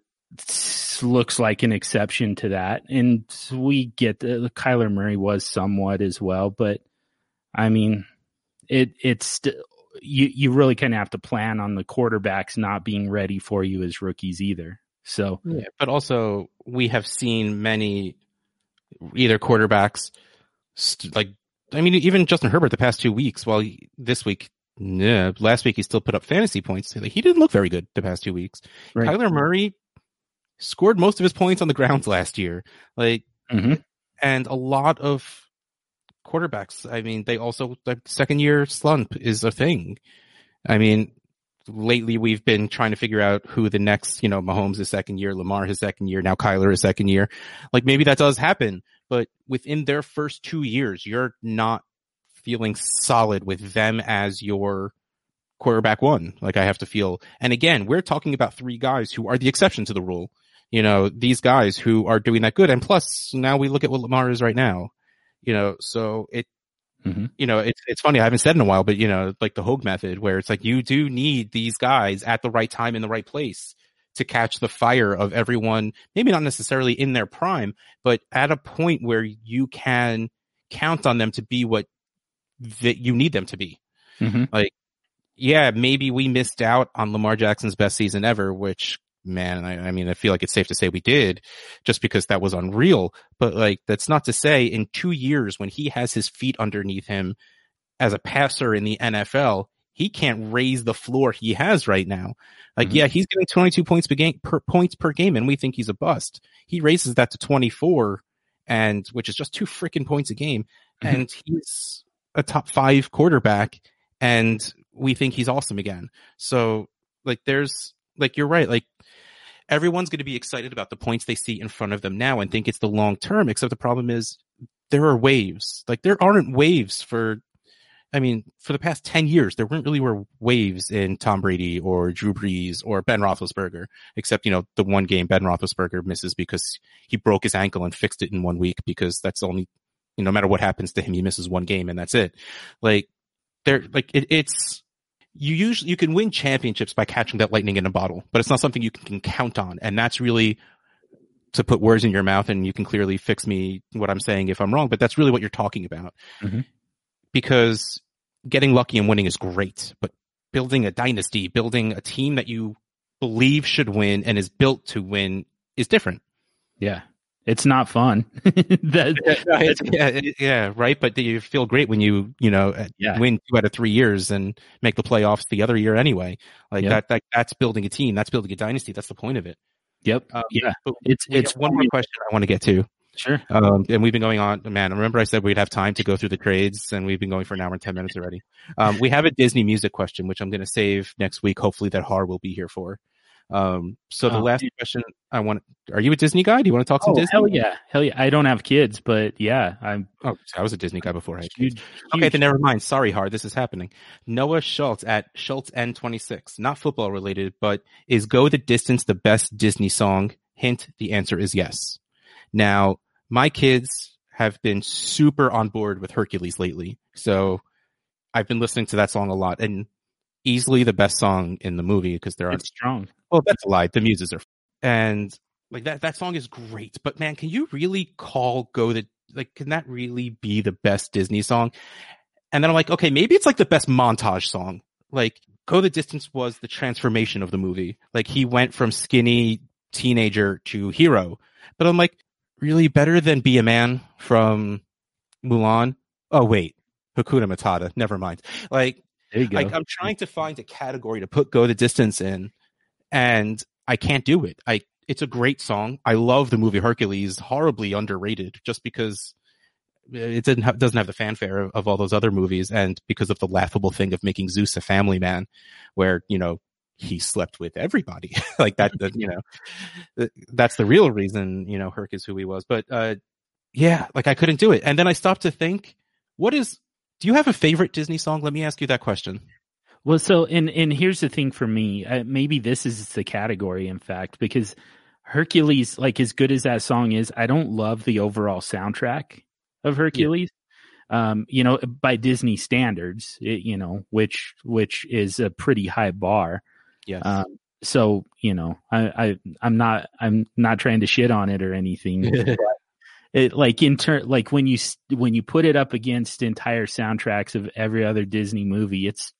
looks like an exception to that. And we get the Kyler Murray was somewhat as well, but I mean, it, it's st- you, you really kind of have to plan on the quarterbacks not being ready for you as rookies either. So, yeah, but also we have seen many either quarterbacks st- like, I mean, even Justin Herbert the past two weeks, while he, this week, yeah, last week he still put up fantasy points. Like, he didn't look very good the past two weeks. Right. Kyler Murray scored most of his points on the grounds last year. Like, mm-hmm. and a lot of quarterbacks, I mean, they also, the second year slump is a thing. I mean, lately we've been trying to figure out who the next, you know, Mahomes his second year, Lamar his second year, now Kyler his second year. Like, maybe that does happen, but within their first two years, you're not feeling solid with them as your quarterback one. Like, I have to feel, and again, we're talking about three guys who are the exception to the rule. You know, these guys who are doing that good. And plus, now we look at what Lamar is right now. You know, so it, Mm-hmm. You know, it's it's funny. I haven't said in a while, but you know, like the Hogue method, where it's like you do need these guys at the right time in the right place to catch the fire of everyone. Maybe not necessarily in their prime, but at a point where you can count on them to be what that you need them to be. Mm-hmm. Like, yeah, maybe we missed out on Lamar Jackson's best season ever, which, man, I, I mean, I feel like it's safe to say we did, just because that was unreal. But like, that's not to say in two years when he has his feet underneath him as a passer in the N F L, he can't raise the floor he has right now. Like, mm-hmm. yeah, he's getting twenty-two points per game, per points per game, and we think he's a bust. He raises that to twenty-four, and which is just two freaking points a game, mm-hmm. and he's a top five quarterback, and we think he's awesome again. So, like, there's, like, you're right. Like, everyone's going to be excited about the points they see in front of them now and think it's the long term, except the problem is there are waves. Like, there aren't waves for, I mean, for the past ten years, there weren't really were waves in Tom Brady or Drew Brees or Ben Roethlisberger, except, you know, the one game Ben Roethlisberger misses because he broke his ankle and fixed it in one week, because that's the only, you know, no matter what happens to him, he misses one game and that's it. Like, there, like, it, it's, you usually, you can win championships by catching that lightning in a bottle, but it's not something you can, can count on. And that's really, to put words in your mouth, and you can clearly fix me what I'm saying if I'm wrong, but that's really what you're talking about. Mm-hmm. Because getting lucky and winning is great, but building a dynasty, building a team that you believe should win and is built to win is different. Yeah. It's not fun. that, yeah, yeah, yeah, right. But you feel great when you, you know, yeah. win two out of three years and make the playoffs the other year anyway. Like yep. that, that, that's building a team. That's building a dynasty. That's the point of it. Yep. Um, yeah. It's, it's one more question I want to get to. Sure. Um, and we've been going on, man, remember I said we'd have time to go through the trades, and we've been going for an hour and ten minutes already. Um, we have a Disney music question, which I'm going to save next week. Hopefully that Har will be here for. Um, so the oh, last question I want, are you a Disney guy? Do you want to talk some oh, Disney? Hell yeah. Hell yeah. I don't have kids, but yeah, I'm. Oh, I was a Disney guy before I had kids. Huge, okay, huge. Then never mind. Sorry, Har, this is happening. Noah Schultz at Schultz N twenty-six, not football related, but is Go the Distance the best Disney song? Hint, the answer is yes. Now, my kids have been super on board with Hercules lately, so I've been listening to that song a lot, and easily the best song in the movie, because there are it's strong. Well, that's a lie. The muses are, and like that. That song is great, but man, can you really call Go the like? Can that really be the best Disney song? And then I'm like, okay, maybe it's like the best montage song. Like Go the Distance was the transformation of the movie. Like he went from skinny teenager to hero, but I'm like, really better than Be a Man from Mulan? Oh wait, Hakuna Matata. Never mind. Like, there you go. Like I'm trying to find a category to put Go the Distance in, and I can't do it. I it's a great song. I love the movie Hercules, horribly underrated, just because it didn't have, doesn't have the fanfare of, of all those other movies, and because of the laughable thing of making Zeus a family man, where, you know, he slept with everybody. Like that, that, you know, that's the real reason, you know, Herc is who he was. But, uh, yeah, like I couldn't do it. And then I stopped to think, what is, do you have a favorite Disney song? Let me ask you that question. Well, so, and, and here's the thing for me, uh, maybe this is the category, in fact, because Hercules, like as good as that song is, I don't love the overall soundtrack of Hercules. Yeah. Um, you know, by Disney standards, it, you know, which, which is a pretty high bar. Yes. Um, so, you know, I, I, I'm not, I'm not trying to shit on it or anything. But it like in turn, like when you, when you put it up against entire soundtracks of every other Disney movie, it's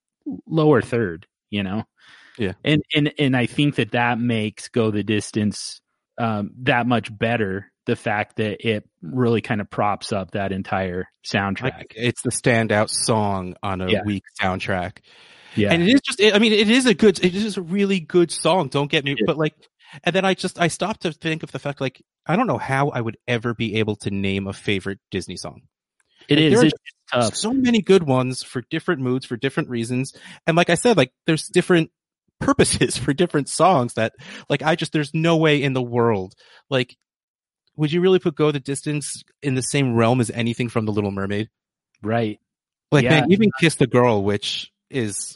lower third, you know? Yeah. And, and, and I think that that makes Go the Distance, um, that much better. The fact that it really kind of props up that entire soundtrack. Like, it's the standout song on a yeah. weak soundtrack. Yeah. And it is just, I mean, it is a good, it is a really good song. Don't get me, but like, and then I just, I stopped to think of the fact, like, I don't know how I would ever be able to name a favorite Disney song. It like, is. There it's are tough. So many good ones for different moods, for different reasons. And like I said, like, there's different purposes for different songs that, like, I just, there's no way in the world, like, would you really put Go the Distance in the same realm as anything from The Little Mermaid? Right. Like, yeah. man, even Kiss the Girl, which is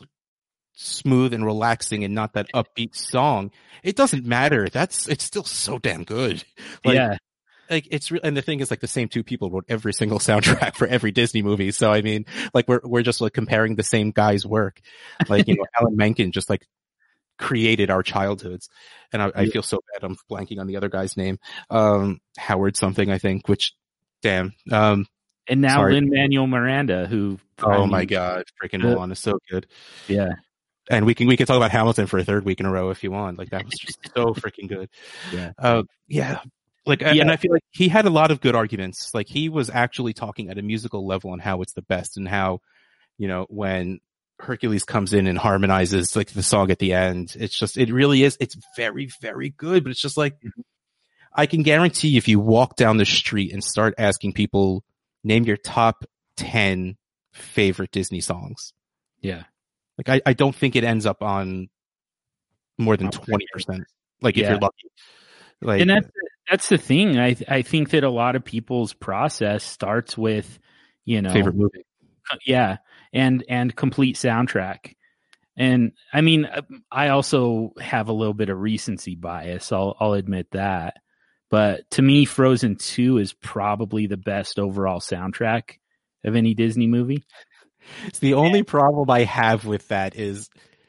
smooth and relaxing and not that upbeat song, it doesn't matter. That's, it's still so damn good. Like, yeah. like it's re- and the thing is, like, the same two people wrote every single soundtrack for every Disney movie. So I mean, like, we're we're just like comparing the same guy's work. Like, you know, Alan Menken just like created our childhoods, and I, I feel so bad I'm blanking on the other guy's name. Um, Howard something, I think. Which, damn. Um, and now sorry. Lin-Manuel Miranda, who oh I mean, my god, freaking Mulan is so good. Yeah. And we can we can talk about Hamilton for a third week in a row if you want. Like, that was just so freaking good. Yeah. Uh, yeah. Like, Yeah. and I feel like he had a lot of good arguments. Like, he was actually talking at a musical level on how it's the best, and how, you know, when Hercules comes in and harmonizes like the song at the end, it's just, it really is, it's very, very good. But it's just like, I can guarantee if you walk down the street and start asking people, name your top ten favorite Disney songs. Yeah. Like, I, I don't think it ends up on more than twenty percent. Like, Yeah. if you're lucky. Like, And that's that's the thing. I I think that a lot of people's process starts with, you know, favorite movie. yeah, and and complete soundtrack. And I mean, I also have a little bit of recency bias. I'll I'll admit that. But to me, Frozen two is probably the best overall soundtrack of any Disney movie. It's the only problem I have with that is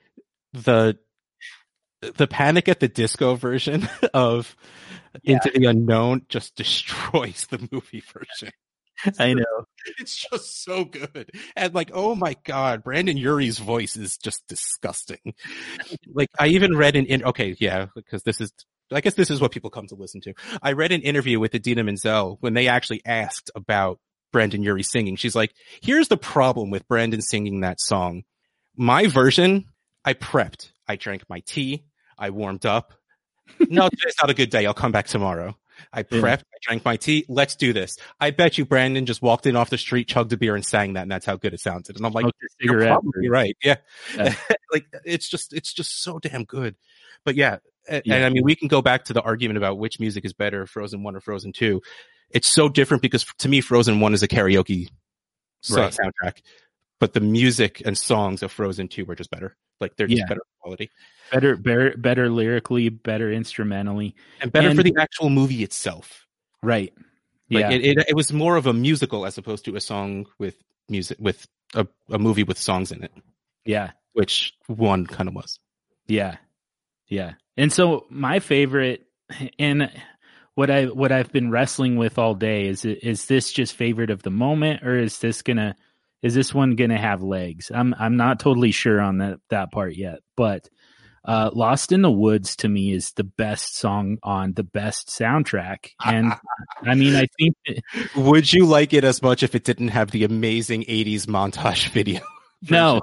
the the Panic at the Disco version of Yeah. Into the Unknown just destroys the movie version. I know. It's just so good. And like, oh my God, Brandon Urie's voice is just disgusting. Like, I even read an in okay, yeah, because this is I guess this is what people come to listen to. I read an interview with Idina Menzel when they actually asked about Brandon Urie singing. She's like, here's the problem with Brandon singing that song. My version, I prepped. I drank my tea. I warmed up. No, today's not a good day. I'll come back tomorrow. I prepped. Yeah. I drank my tea. Let's do this. I bet you Brandon just walked in off the street, chugged a beer, and sang that, and that's how good it sounded. And I'm like, you're probably right. Yeah. yeah. Like, it's just, it's just so damn good. But yeah. And, yeah. and I mean, we can go back to the argument about which music is better, Frozen one or Frozen two. It's so different because to me, Frozen one is a karaoke right. soundtrack, but the music and songs of Frozen two were just better. Like, they're just yeah. better quality. Better, better, better lyrically, better instrumentally, and better and, for the actual movie itself. Right. Like, yeah. It, it, it was more of a musical as opposed to a song with music, with a, a movie with songs in it. Yeah. Which one kind of was. Yeah. Yeah. And so my favorite, and what I, what I've been wrestling with all day is, is this just favorite of the moment, or is this gonna, is this one gonna have legs? I'm, I'm not totally sure on that, that part yet, but Uh, Lost in the Woods to me is the best song on the best soundtrack. And I mean, I think that, would you like it as much if it didn't have the amazing eighties montage video? No,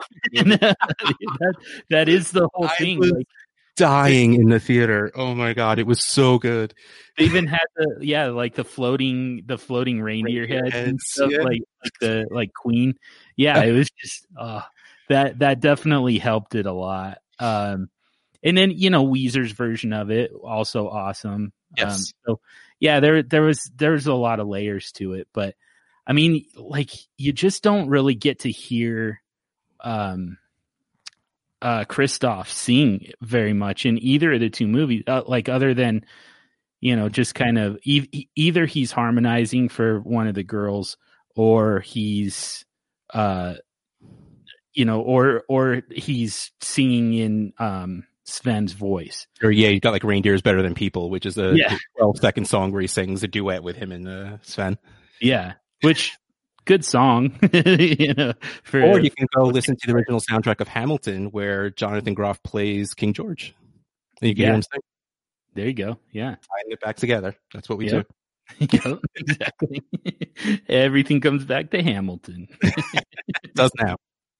that, that is the whole I thing. Was like, dying in the theater. Oh my God. It was so good. They even had the, yeah, like the floating, the floating reindeer, reindeer heads, heads and stuff, yeah. like, like the, like Queen. Yeah. It was just, uh, that, that definitely helped it a lot. Um, And then, you know, Weezer's version of it, also awesome. Yes. Um, so, yeah, there there was there was a lot of layers to it. But, I mean, like, you just don't really get to hear um, uh, Kristoff sing very much in either of the two movies, uh, like, other than, you know, just kind of e- either he's harmonizing for one of the girls, or he's, uh, you know, or or he's singing in um, Sven's voice. Or yeah, you got like Reindeer is Better Than People, which is a yeah. twelve second song where he sings a duet with him and uh, Sven. Yeah, which good song. you know, for, or you can go listen to the original soundtrack of Hamilton where Jonathan Groff plays King George. And you can yeah. hear him sing. There you go. Yeah. Tying it back together. That's what we yep. do. Yep, exactly. Everything comes back to Hamilton. It does now.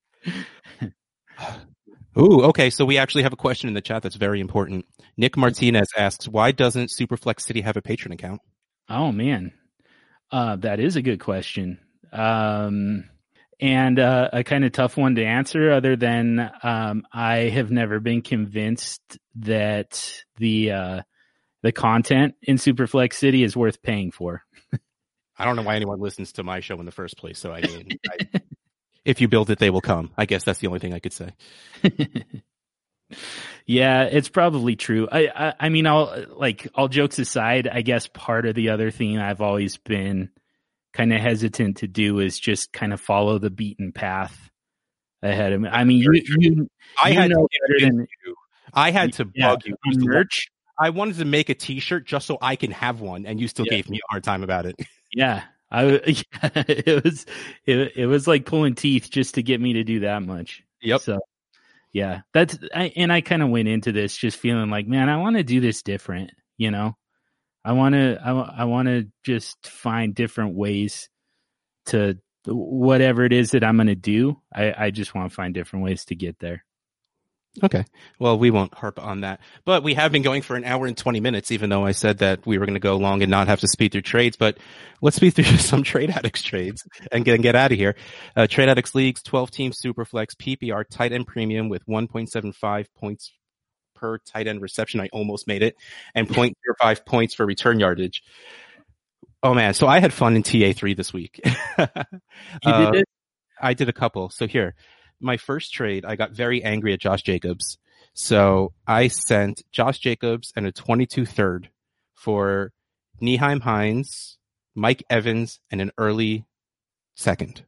Ooh, okay. So we actually have a question in the chat that's very important. Nick Martinez asks, why doesn't Superflex City have a Patreon account? Oh, man. Uh, that is a good question. Um, and uh, a kind of tough one to answer, other than um, I have never been convinced that the uh, the content in Superflex City is worth paying for. I don't know why anyone listens to my show in the first place. So I mean, I, if you build it, they will come. I guess that's the only thing I could say. Yeah, it's probably true. I, I, I mean, I'll like all jokes aside. I guess part of the other thing I've always been kind of hesitant to do is just kind of follow the beaten path ahead of me. I mean, you, you, I you had know to better than you. I had to yeah, bug you. on merch. I wanted to make a T-shirt just so I can have one, and you still Yeah. gave me a hard time about it. Yeah, I yeah, it was it, it was like pulling teeth just to get me to do that much. Yep. So yeah, that's I, and I kind of went into this just feeling like, man, I want to do this different. You know, I want to I, I want to just find different ways to whatever it is that I'm going to do. I, I just want to find different ways to get there. Okay. Well, we won't harp on that, but we have been going for an hour and twenty minutes, even though I said that we were going to go long and not have to speed through trades, but let's speed through some Trade Addicts trades and get, get out of here. Uh, Trade Addicts leagues, twelve team Superflex P P R tight end premium with one point seven five points per tight end reception. I almost made it, and zero point zero five points for return yardage. Oh man. So I had fun in T A three this week. You uh, did it? I did a couple. So here. My first trade, I got very angry at Josh Jacobs. So I sent Josh Jacobs and a twenty-two third for Nyheim Hines, Mike Evans, and an early second.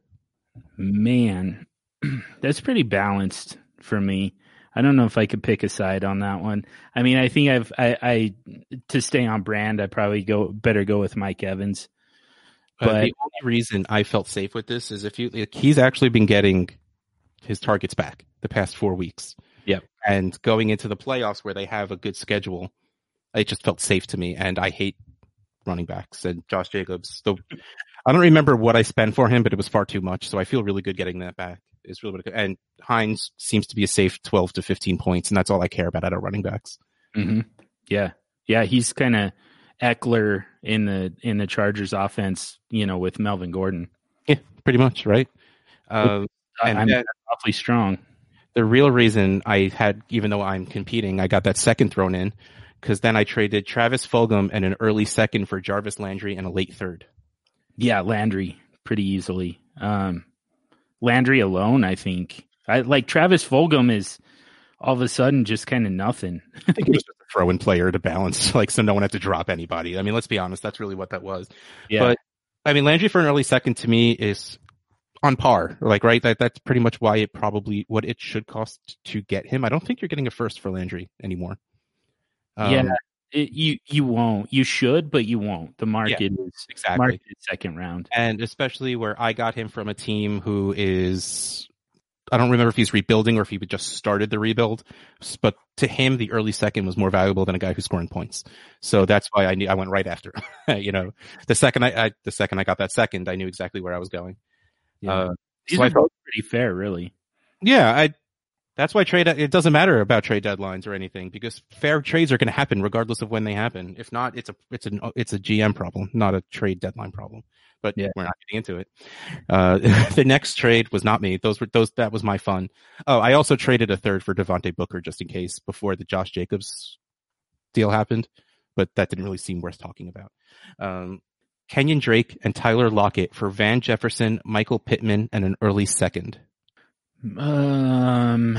Man, that's pretty balanced for me. I don't know if I could pick a side on that one. I mean, I think I've, I, I to stay on brand, I probably go better go with Mike Evans. But But the only reason I felt safe with this is if you, like, he's actually been getting his targets back the past four weeks. Yep. And going into the playoffs where they have a good schedule, it just felt safe to me. And I hate running backs and Josh Jacobs. So I don't remember what I spent for him, but it was far too much. So I feel really good getting that back. It's really good. And Hines seems to be a safe twelve to fifteen points. And that's all I care about out of running backs. mm-hmm. yeah, yeah, he's kind of Eckler in the, in the Chargers offense, you know, with Melvin Gordon. Yeah, pretty much. Right. Um, And I'm then, awfully strong. The real reason I had, even though I'm competing, I got that second thrown in because then I traded Travis Fulgham and an early second for Jarvis Landry and a late third. Yeah, Landry pretty easily. Um, Landry alone, I think. I like Travis Fulgham is all of a sudden just kind of nothing. I think it was just a throw-in player to balance, like so no one had to drop anybody. I mean, let's be honest, that's really what that was. Yeah. But I mean, Landry for an early second to me is on par, like, right? That that's pretty much why it probably what it should cost to get him. I don't think you're getting a first for Landry anymore. Um, yeah, it, you you won't. You should, but you won't. The market Yeah, is exactly. market is second round, and especially where I got him from a team who is, I don't remember if he's rebuilding or if he just started the rebuild, but to him, the early second was more valuable than a guy who's scoring points. So that's why I knew I went right after. you know, the second I, I the second I got that second, I knew exactly where I was going. yeah. Uh, These so are I felt, both pretty fair, really. yeah, I. That's why trade. It doesn't matter about trade deadlines or anything because fair trades are going to happen regardless of when they happen. If not, it's a it's an it's a G M problem, not a trade deadline problem. But Yeah. we're not getting into it. Uh, the next trade was not me. Those were those. That was my fun. Oh, I also traded a third for Devontae Booker just in case before the Josh Jacobs deal happened, but that didn't really seem worth talking about. Um, Kenyon Drake and Tyler Lockett for Van Jefferson, Michael Pittman, and an early second. Um,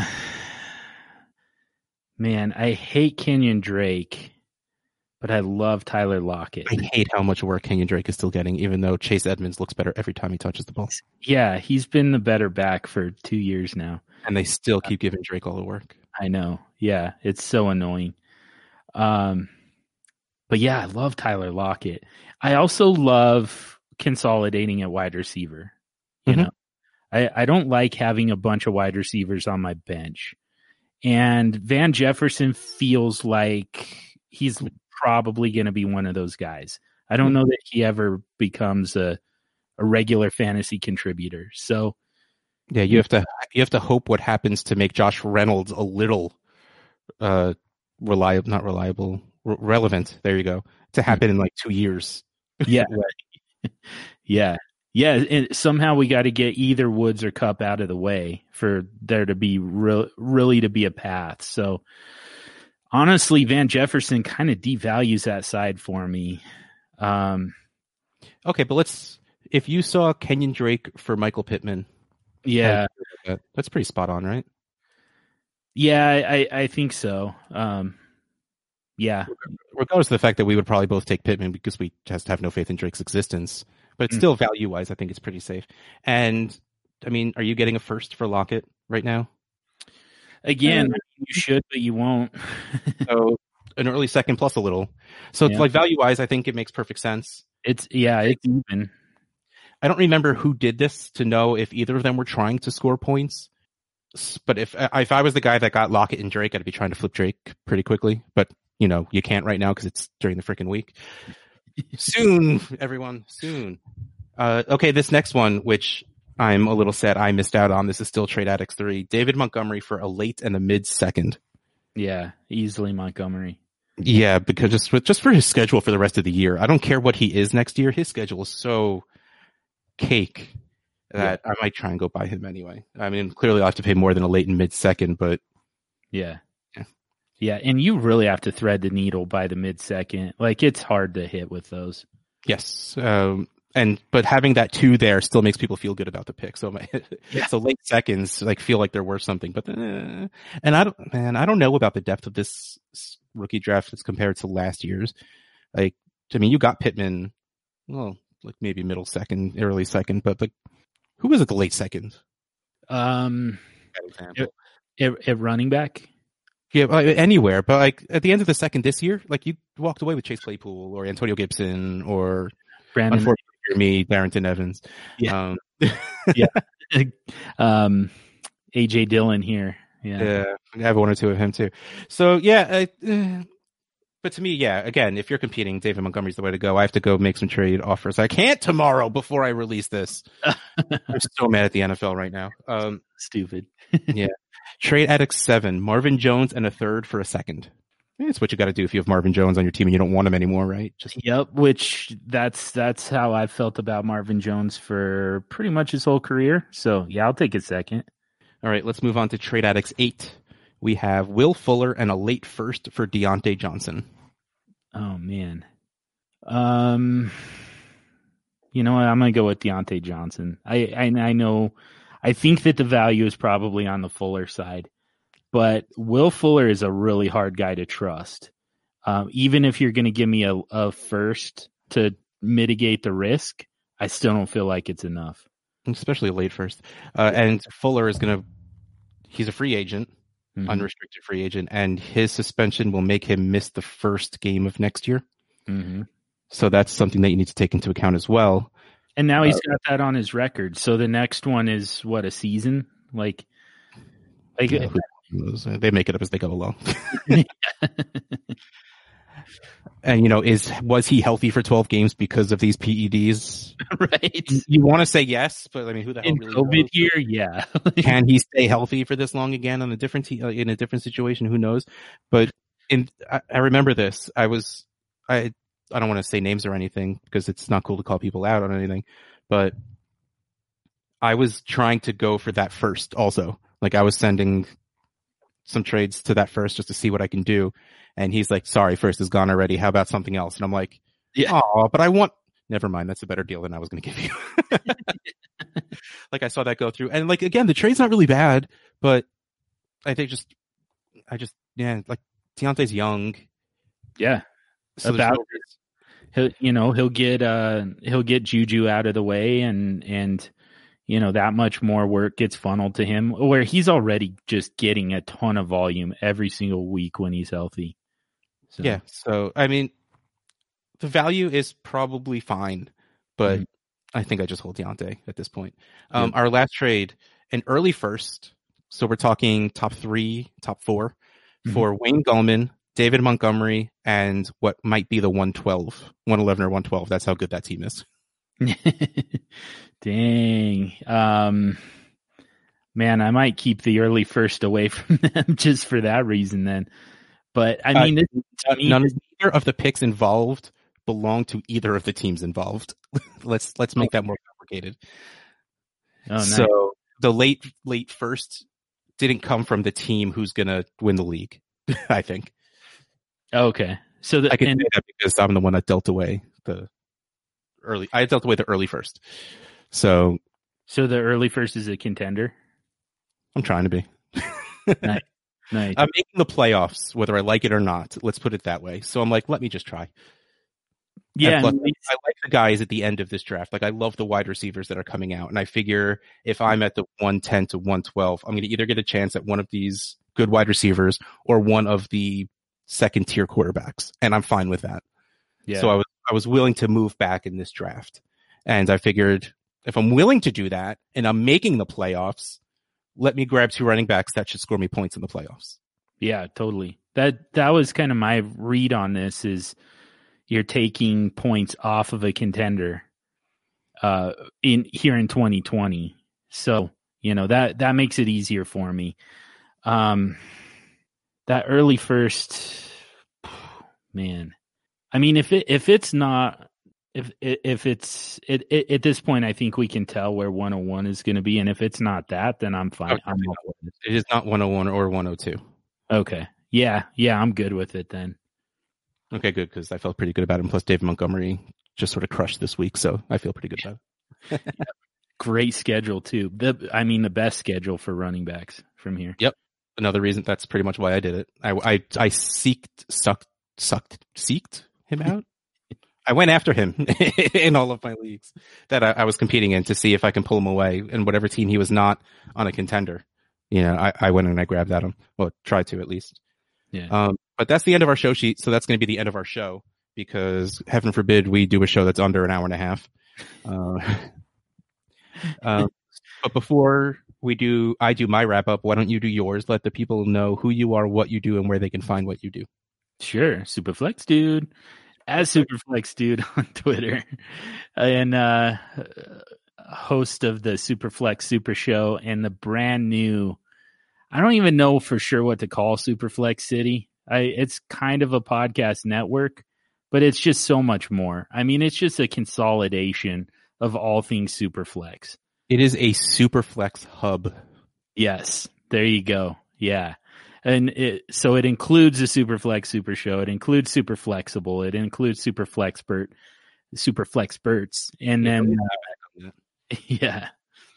man, I hate Kenyon Drake, but I love Tyler Lockett. I hate how much work Kenyon Drake is still getting, even though Chase Edmonds looks better every time he touches the ball. Yeah, he's been the better back for two years now. And they still keep giving Drake all the work. I know. Yeah, it's so annoying. Um, but yeah, I love Tyler Lockett. I also love consolidating at wide receiver. You Mhm. know, I, I don't like having a bunch of wide receivers on my bench. And Van Jefferson feels like he's probably going to be one of those guys. I don't know that he ever becomes a, a regular fantasy contributor. So Yeah, you have to you have to hope what happens to make Josh Reynolds a little uh reliable, not reliable, re- relevant. There you go. To happen in like two years. yeah, yeah, yeah. And somehow we got to get either Woods or Cup out of the way for there to be re- really to be a path. So honestly, Van Jefferson kind of devalues that side for me. Um, Okay, but let's. If you saw Kenyon Drake for Michael Pittman, yeah, that's pretty spot on, right? Yeah, I, I think so. Um, yeah. Regardless of the fact that we would probably both take Pittman because we just have no faith in Drake's existence, but Mm. still value wise, I think it's pretty safe. And I mean, are you getting a first for Lockett right now? Again, you should, but you won't. So an early second plus a little. So Yeah. like value wise, I think it makes perfect sense. It's yeah, it's even. I don't remember who did this to know if either of them were trying to score points. S- But if if I was the guy that got Lockett and Drake, I'd be trying to flip Drake pretty quickly. But you know, you can't right now because it's during the freaking week. Soon, everyone, soon. Uh, okay, this next one, which I'm a little sad I missed out on. This is still Trade Addicts three. David Montgomery for a late and a mid second. Yeah, easily Montgomery. Yeah, because just for, just for his schedule for the rest of the year. I don't care what he is next year. His schedule is so cake that yeah. I might try and go buy him anyway. I mean, clearly I'll have to pay more than a late and mid second, but yeah. yeah. Yeah, and you really have to thread the needle by the mid second. Like it's hard to hit with those. Yes. Um, and but having that two there still makes people feel good about the pick. So my, yeah. so late seconds like feel like they're worth something. But uh, and I don't man, I don't know about the depth of this rookie draft as compared to last year's. Like I mean, you got Pittman, well, like maybe middle second, early second, but like who was it the late second? Um, at, at running back. Yeah, anywhere, but like at the end of the second this year, like you walked away with Chase Claypool or Antonio Gibson or Brandon, unfortunately for me, Darrington Evans. Yeah, um, yeah. um, A J Dillon here. Yeah, yeah, I have one or two of him too. So yeah, I, uh, but to me, yeah, again, if you're competing, David Montgomery's the way to go. I have to go make some trade offers. I can't tomorrow before I release this. I'm so mad at the N F L right now. Um, Stupid. Yeah. Trade Addicts seven, Marvin Jones and a third for a second. It's what you got to do if you have Marvin Jones on your team and you don't want him anymore, right? Just Yep, which that's that's how I felt about Marvin Jones for pretty much his whole career. So yeah, I'll take a second. All right, let's move on to Trade Addicts eight. We have Will Fuller and a late first for Deontay Johnson. Oh man, um, you know what? I'm gonna go with Deontay Johnson. I I, I know. I think that the value is probably on the Fuller side, but Will Fuller is a really hard guy to trust. Um, even if you're going to give me a, a first to mitigate the risk, I still don't feel like it's enough. Especially a late first. Uh, and Fuller is going to, he's a free agent, mm-hmm. unrestricted free agent, and his suspension will make him miss the first game of next year. Mm-hmm. So that's something that you need to take into account as well. And now he's got that on his record. So the next one is what, a season? Like, like yeah, they make it up as they go along. And you know, is was he healthy for twelve games because of these P E Ds? Right. You, you want to say yes, but I mean, who the hell in really COVID knows? Year? Yeah. Can he stay healthy for this long again on a different te- in a different situation? Who knows? But in I, I remember this. I was I. I don't want to say names or anything because it's not cool to call people out on anything, but I was trying to go for that first also. Like I was sending some trades to that first just to see what I can do. And he's like, sorry, first is gone already. How about something else? And I'm like, yeah, oh, but I want, never mind. That's a better deal than I was going to give you. Like I saw that go through. And like, again, the trade's not really bad, but I think just, I just, yeah, like Deontay's young. Yeah. So About he'll, you know, he'll get uh he'll get Juju out of the way, and and you know that much more work gets funneled to him, where he's already just getting a ton of volume every single week when he's healthy. So. Yeah, so I mean, the value is probably fine, but mm-hmm. I think I just hold Deontay at this point. Um, yeah. Our last trade, an early first, so we're talking top three, top four, mm-hmm. for Wayne Gallman, David Montgomery, and what might be the one twelve, one eleven or one twelve. That's how good that team is. Dang. Um, man, I might keep the early first away from them just for that reason then. But, I mean, uh, this, to me, none, neither of the picks involved belong to either of the teams involved. let's let's make okay. that more complicated. Oh, nice. So the late, late first didn't come from the team who's going to win the league, I think. Okay, so the, I can and, say that because I'm the one that dealt away the early. I dealt away the early first, so so the early first is a contender. I'm trying to be. Nice. Nice. I'm making the playoffs, whether I like it or not. Let's put it that way. So I'm like, let me just try. Yeah, plus, I, mean, I like the guys at the end of this draft. Like, I love the wide receivers that are coming out. And I figure if I'm at the one ten to one twelve, I'm going to either get a chance at one of these good wide receivers or one of the second tier quarterbacks. And I'm fine with that. yeah. So I was, I was willing to move back in this draft. And I figured if I'm willing to do that and I'm making the playoffs, let me grab two running backs that should score me points in the playoffs. Yeah, totally. That, that was kind of my read on this is, you're taking points off of a contender uh, in here in twenty twenty. So, you know, that, that makes it easier for me. Um, that early first, man, I mean, if it, if it's not, if, if it's it, it, at this point, I think we can tell where one oh one is going to be. And if it's not that, then I'm fine. Okay. I'm not with it. It is not one oh one or one oh two. Okay. Yeah. Yeah. I'm good with it then. Okay, good, because I felt pretty good about him. Plus, David Montgomery just sort of crushed this week, so I feel pretty good about it. Great schedule, too. The I mean, the best schedule for running backs from here. Yep. Another reason, that's pretty much why I did it. I, I, I seeked, sucked, sucked, seeked him out. I went after him in all of my leagues that I, I was competing in to see if I can pull him away. And whatever team he was not on a contender, you know, I, I went and I grabbed at him. Well, tried to at least. Yeah. Um, but that's the end of our show sheet. So that's going to be the end of our show because heaven forbid we do a show that's under an hour and a half. Uh, um, but before we do, I do my wrap up. Why don't you do yours? Let the people know who you are, what you do, and where they can find what you do. Sure. Superflex Dude. As Superflex Dude on Twitter. And uh, host of the Superflex Super Show and the brand new, I don't even know for sure what to call Superflex City. I, it's kind of a podcast network, but it's just so much more. I mean, it's just a consolidation of all things Superflex. It is a Superflex hub. Yes, there you go. Yeah. And it, so it includes the Superflex Super Show. It includes Super Flexible. It includes Super Flexpert, Super Flexperts. And then, uh, yeah.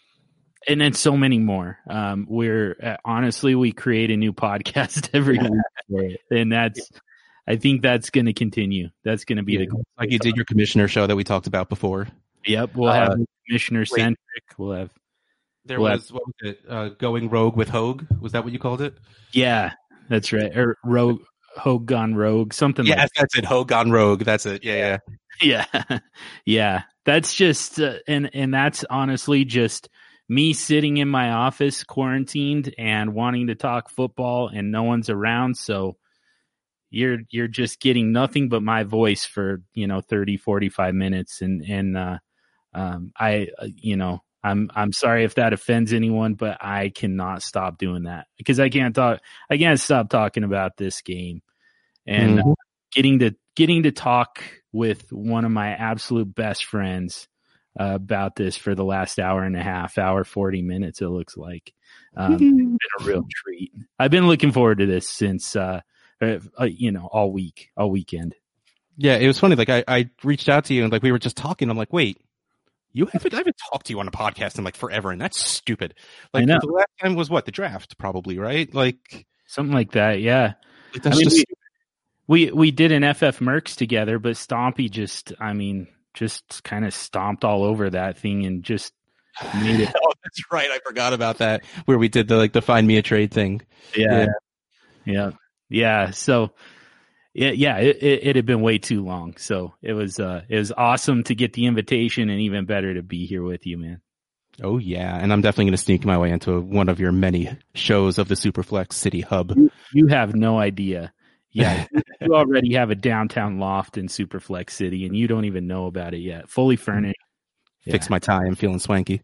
And then so many more. Um, we're uh, honestly, we create a new podcast every week for it. And that's, I think that's going to continue. That's going to be yeah, the goal. Like you did your commissioner show that we talked about before. Yep. We'll uh, have commissioner centric. We'll have, There we'll was, have, what was it? Uh, Going Rogue with Hogue. Was that what you called it? yeah, that's right. Or Rogue, Hogue Gone Rogue, something yeah, like that. that's it. Hogue Gone Rogue. That's it. Yeah, yeah. Yeah. Yeah. That's just, uh, and, and that's honestly just me sitting in my office quarantined and wanting to talk football and no one's around. So you're, you're just getting nothing but my voice for, you know, thirty, forty-five minutes. And, and, uh, um, I, uh, you know, I'm, I'm sorry if that offends anyone, but I cannot stop doing that because I can't talk, I can't stop talking about this game and mm-hmm. uh, getting to, getting to talk with one of my absolute best friends uh, about this for the last hour and a half, hour, forty minutes, it looks like. Um, it's been a real treat. I've been looking forward to this since, uh, uh, you know, all week, all weekend. Yeah, it was funny. Like I, I reached out to you and like we were just talking. I'm like, wait, you haven't, I haven't talked to you on a podcast in like forever, and that's stupid. Like the last time was what, the draft, probably, right? Like something like that. Yeah. Like, that's I mean, just we, we we did an F F Mercs together, but Stompy just, I mean, just kind of stomped all over that thing and just made it. Oh, that's right. I forgot about that. Where we did the like the find me a trade thing. Yeah. Yeah. Yeah. yeah. So yeah, yeah, it, it, it had been way too long. So it was uh it was awesome to get the invitation and even better to be here with you, man. Oh yeah. And I'm definitely gonna sneak my way into one of your many shows of the Superflex City Hub. You, you have no idea. Yeah, you already have a downtown loft in Superflex City, and you don't even know about it yet. Fully furnished. Fix yeah. my tie. I'm feeling swanky.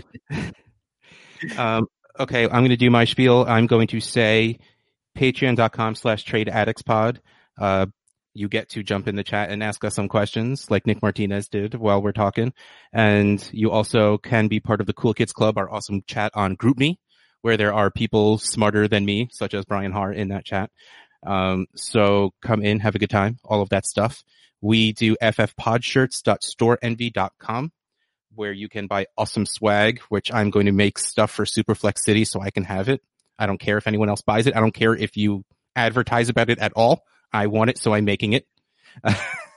um, okay, I'm going to do my spiel. I'm going to say patreon.com slash trade addicts pod. Uh, you get to jump in the chat and ask us some questions like Nick Martinez did while we're talking. And you also can be part of the Cool Kids Club, our awesome chat on GroupMe, where there are people smarter than me, such as Brian Haar in that chat. Um, so come in, have a good time, all of that stuff. We do f f pod shirts dot store envy dot com, where you can buy awesome swag, which I'm going to make stuff for Superflex City so I can have it. I don't care if anyone else buys it. I don't care if you advertise about it at all. I want it, so I'm making it. I,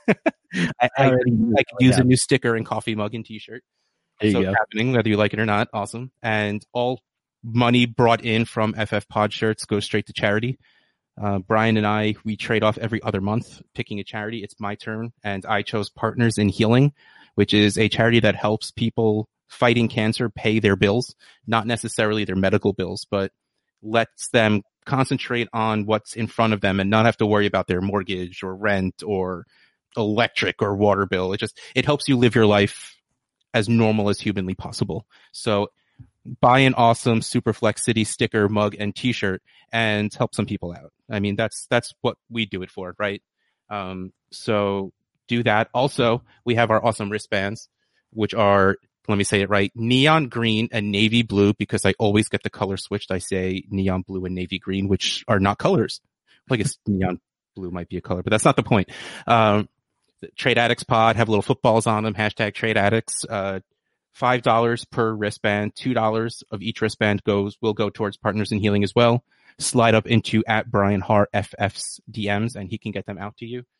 I, I can use a new sticker and coffee mug and t-shirt. There you so go. it's happening, whether you like it or not. Awesome. And all money brought in from F F Pod shirts goes straight to charity. Uh, Brian and I, we trade off every other month picking a charity. It's my turn, and I chose Partners in Healing, which is a charity that helps people fighting cancer pay their bills, not necessarily their medical bills, but lets them concentrate on what's in front of them and not have to worry about their mortgage or rent or electric or water bill. It just, it helps you live your life as normal as humanly possible. So buy an awesome Superflex City sticker, mug, and t-shirt and help some people out. I mean, that's, that's what we do it for, right? Um, so do that. Also, we have our awesome wristbands, which are, let me say it right, neon green and navy blue, because I always get the color switched. I say neon blue and navy green, which are not colors. I guess neon blue might be a color, but that's not the point. Um, Trade Addicts Pod have little footballs on them, hashtag Trade Addicts. Uh, five dollars per wristband, two dollars of each wristband goes, will go towards Partners in Healing as well. Slide up into at Brian Har F F's D Ms and he can get them out to you.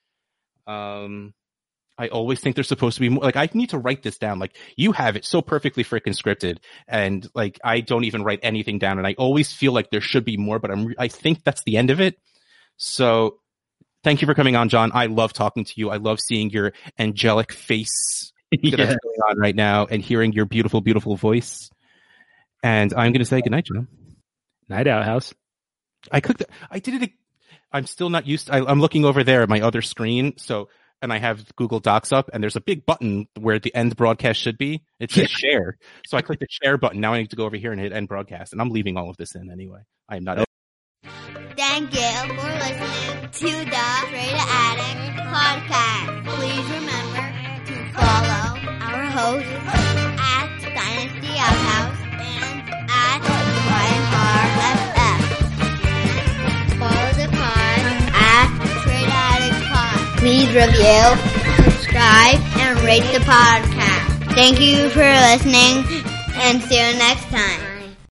Um, I always think there's supposed to be more. Like, I need to write this down. Like, you have it so perfectly freaking scripted, and like, I don't even write anything down, and I always feel like there should be more, but I'm, I think that's the end of it. So thank you for coming on, John. I love talking to you. I love seeing your angelic face Yeah. that's going on right now and hearing your beautiful, beautiful voice. And I'm going to say goodnight, John. Night out, house. I clicked, I did it. I'm still not used to, I, I'm looking over there at my other screen. So, and I have Google Docs up, and there's a big button where the end broadcast should be. It says share. So I clicked the share button. Now I need to go over here and hit end broadcast. And I'm leaving all of this in anyway. I am not. Thank you for listening to the Trade Addict podcast. Please remember to follow our hosts at Dynasty Outhouse and at Brian Har F F. Follow the pod at Trade Addict Pod. Please review, subscribe, and rate the podcast. Thank you for listening, and see you next time.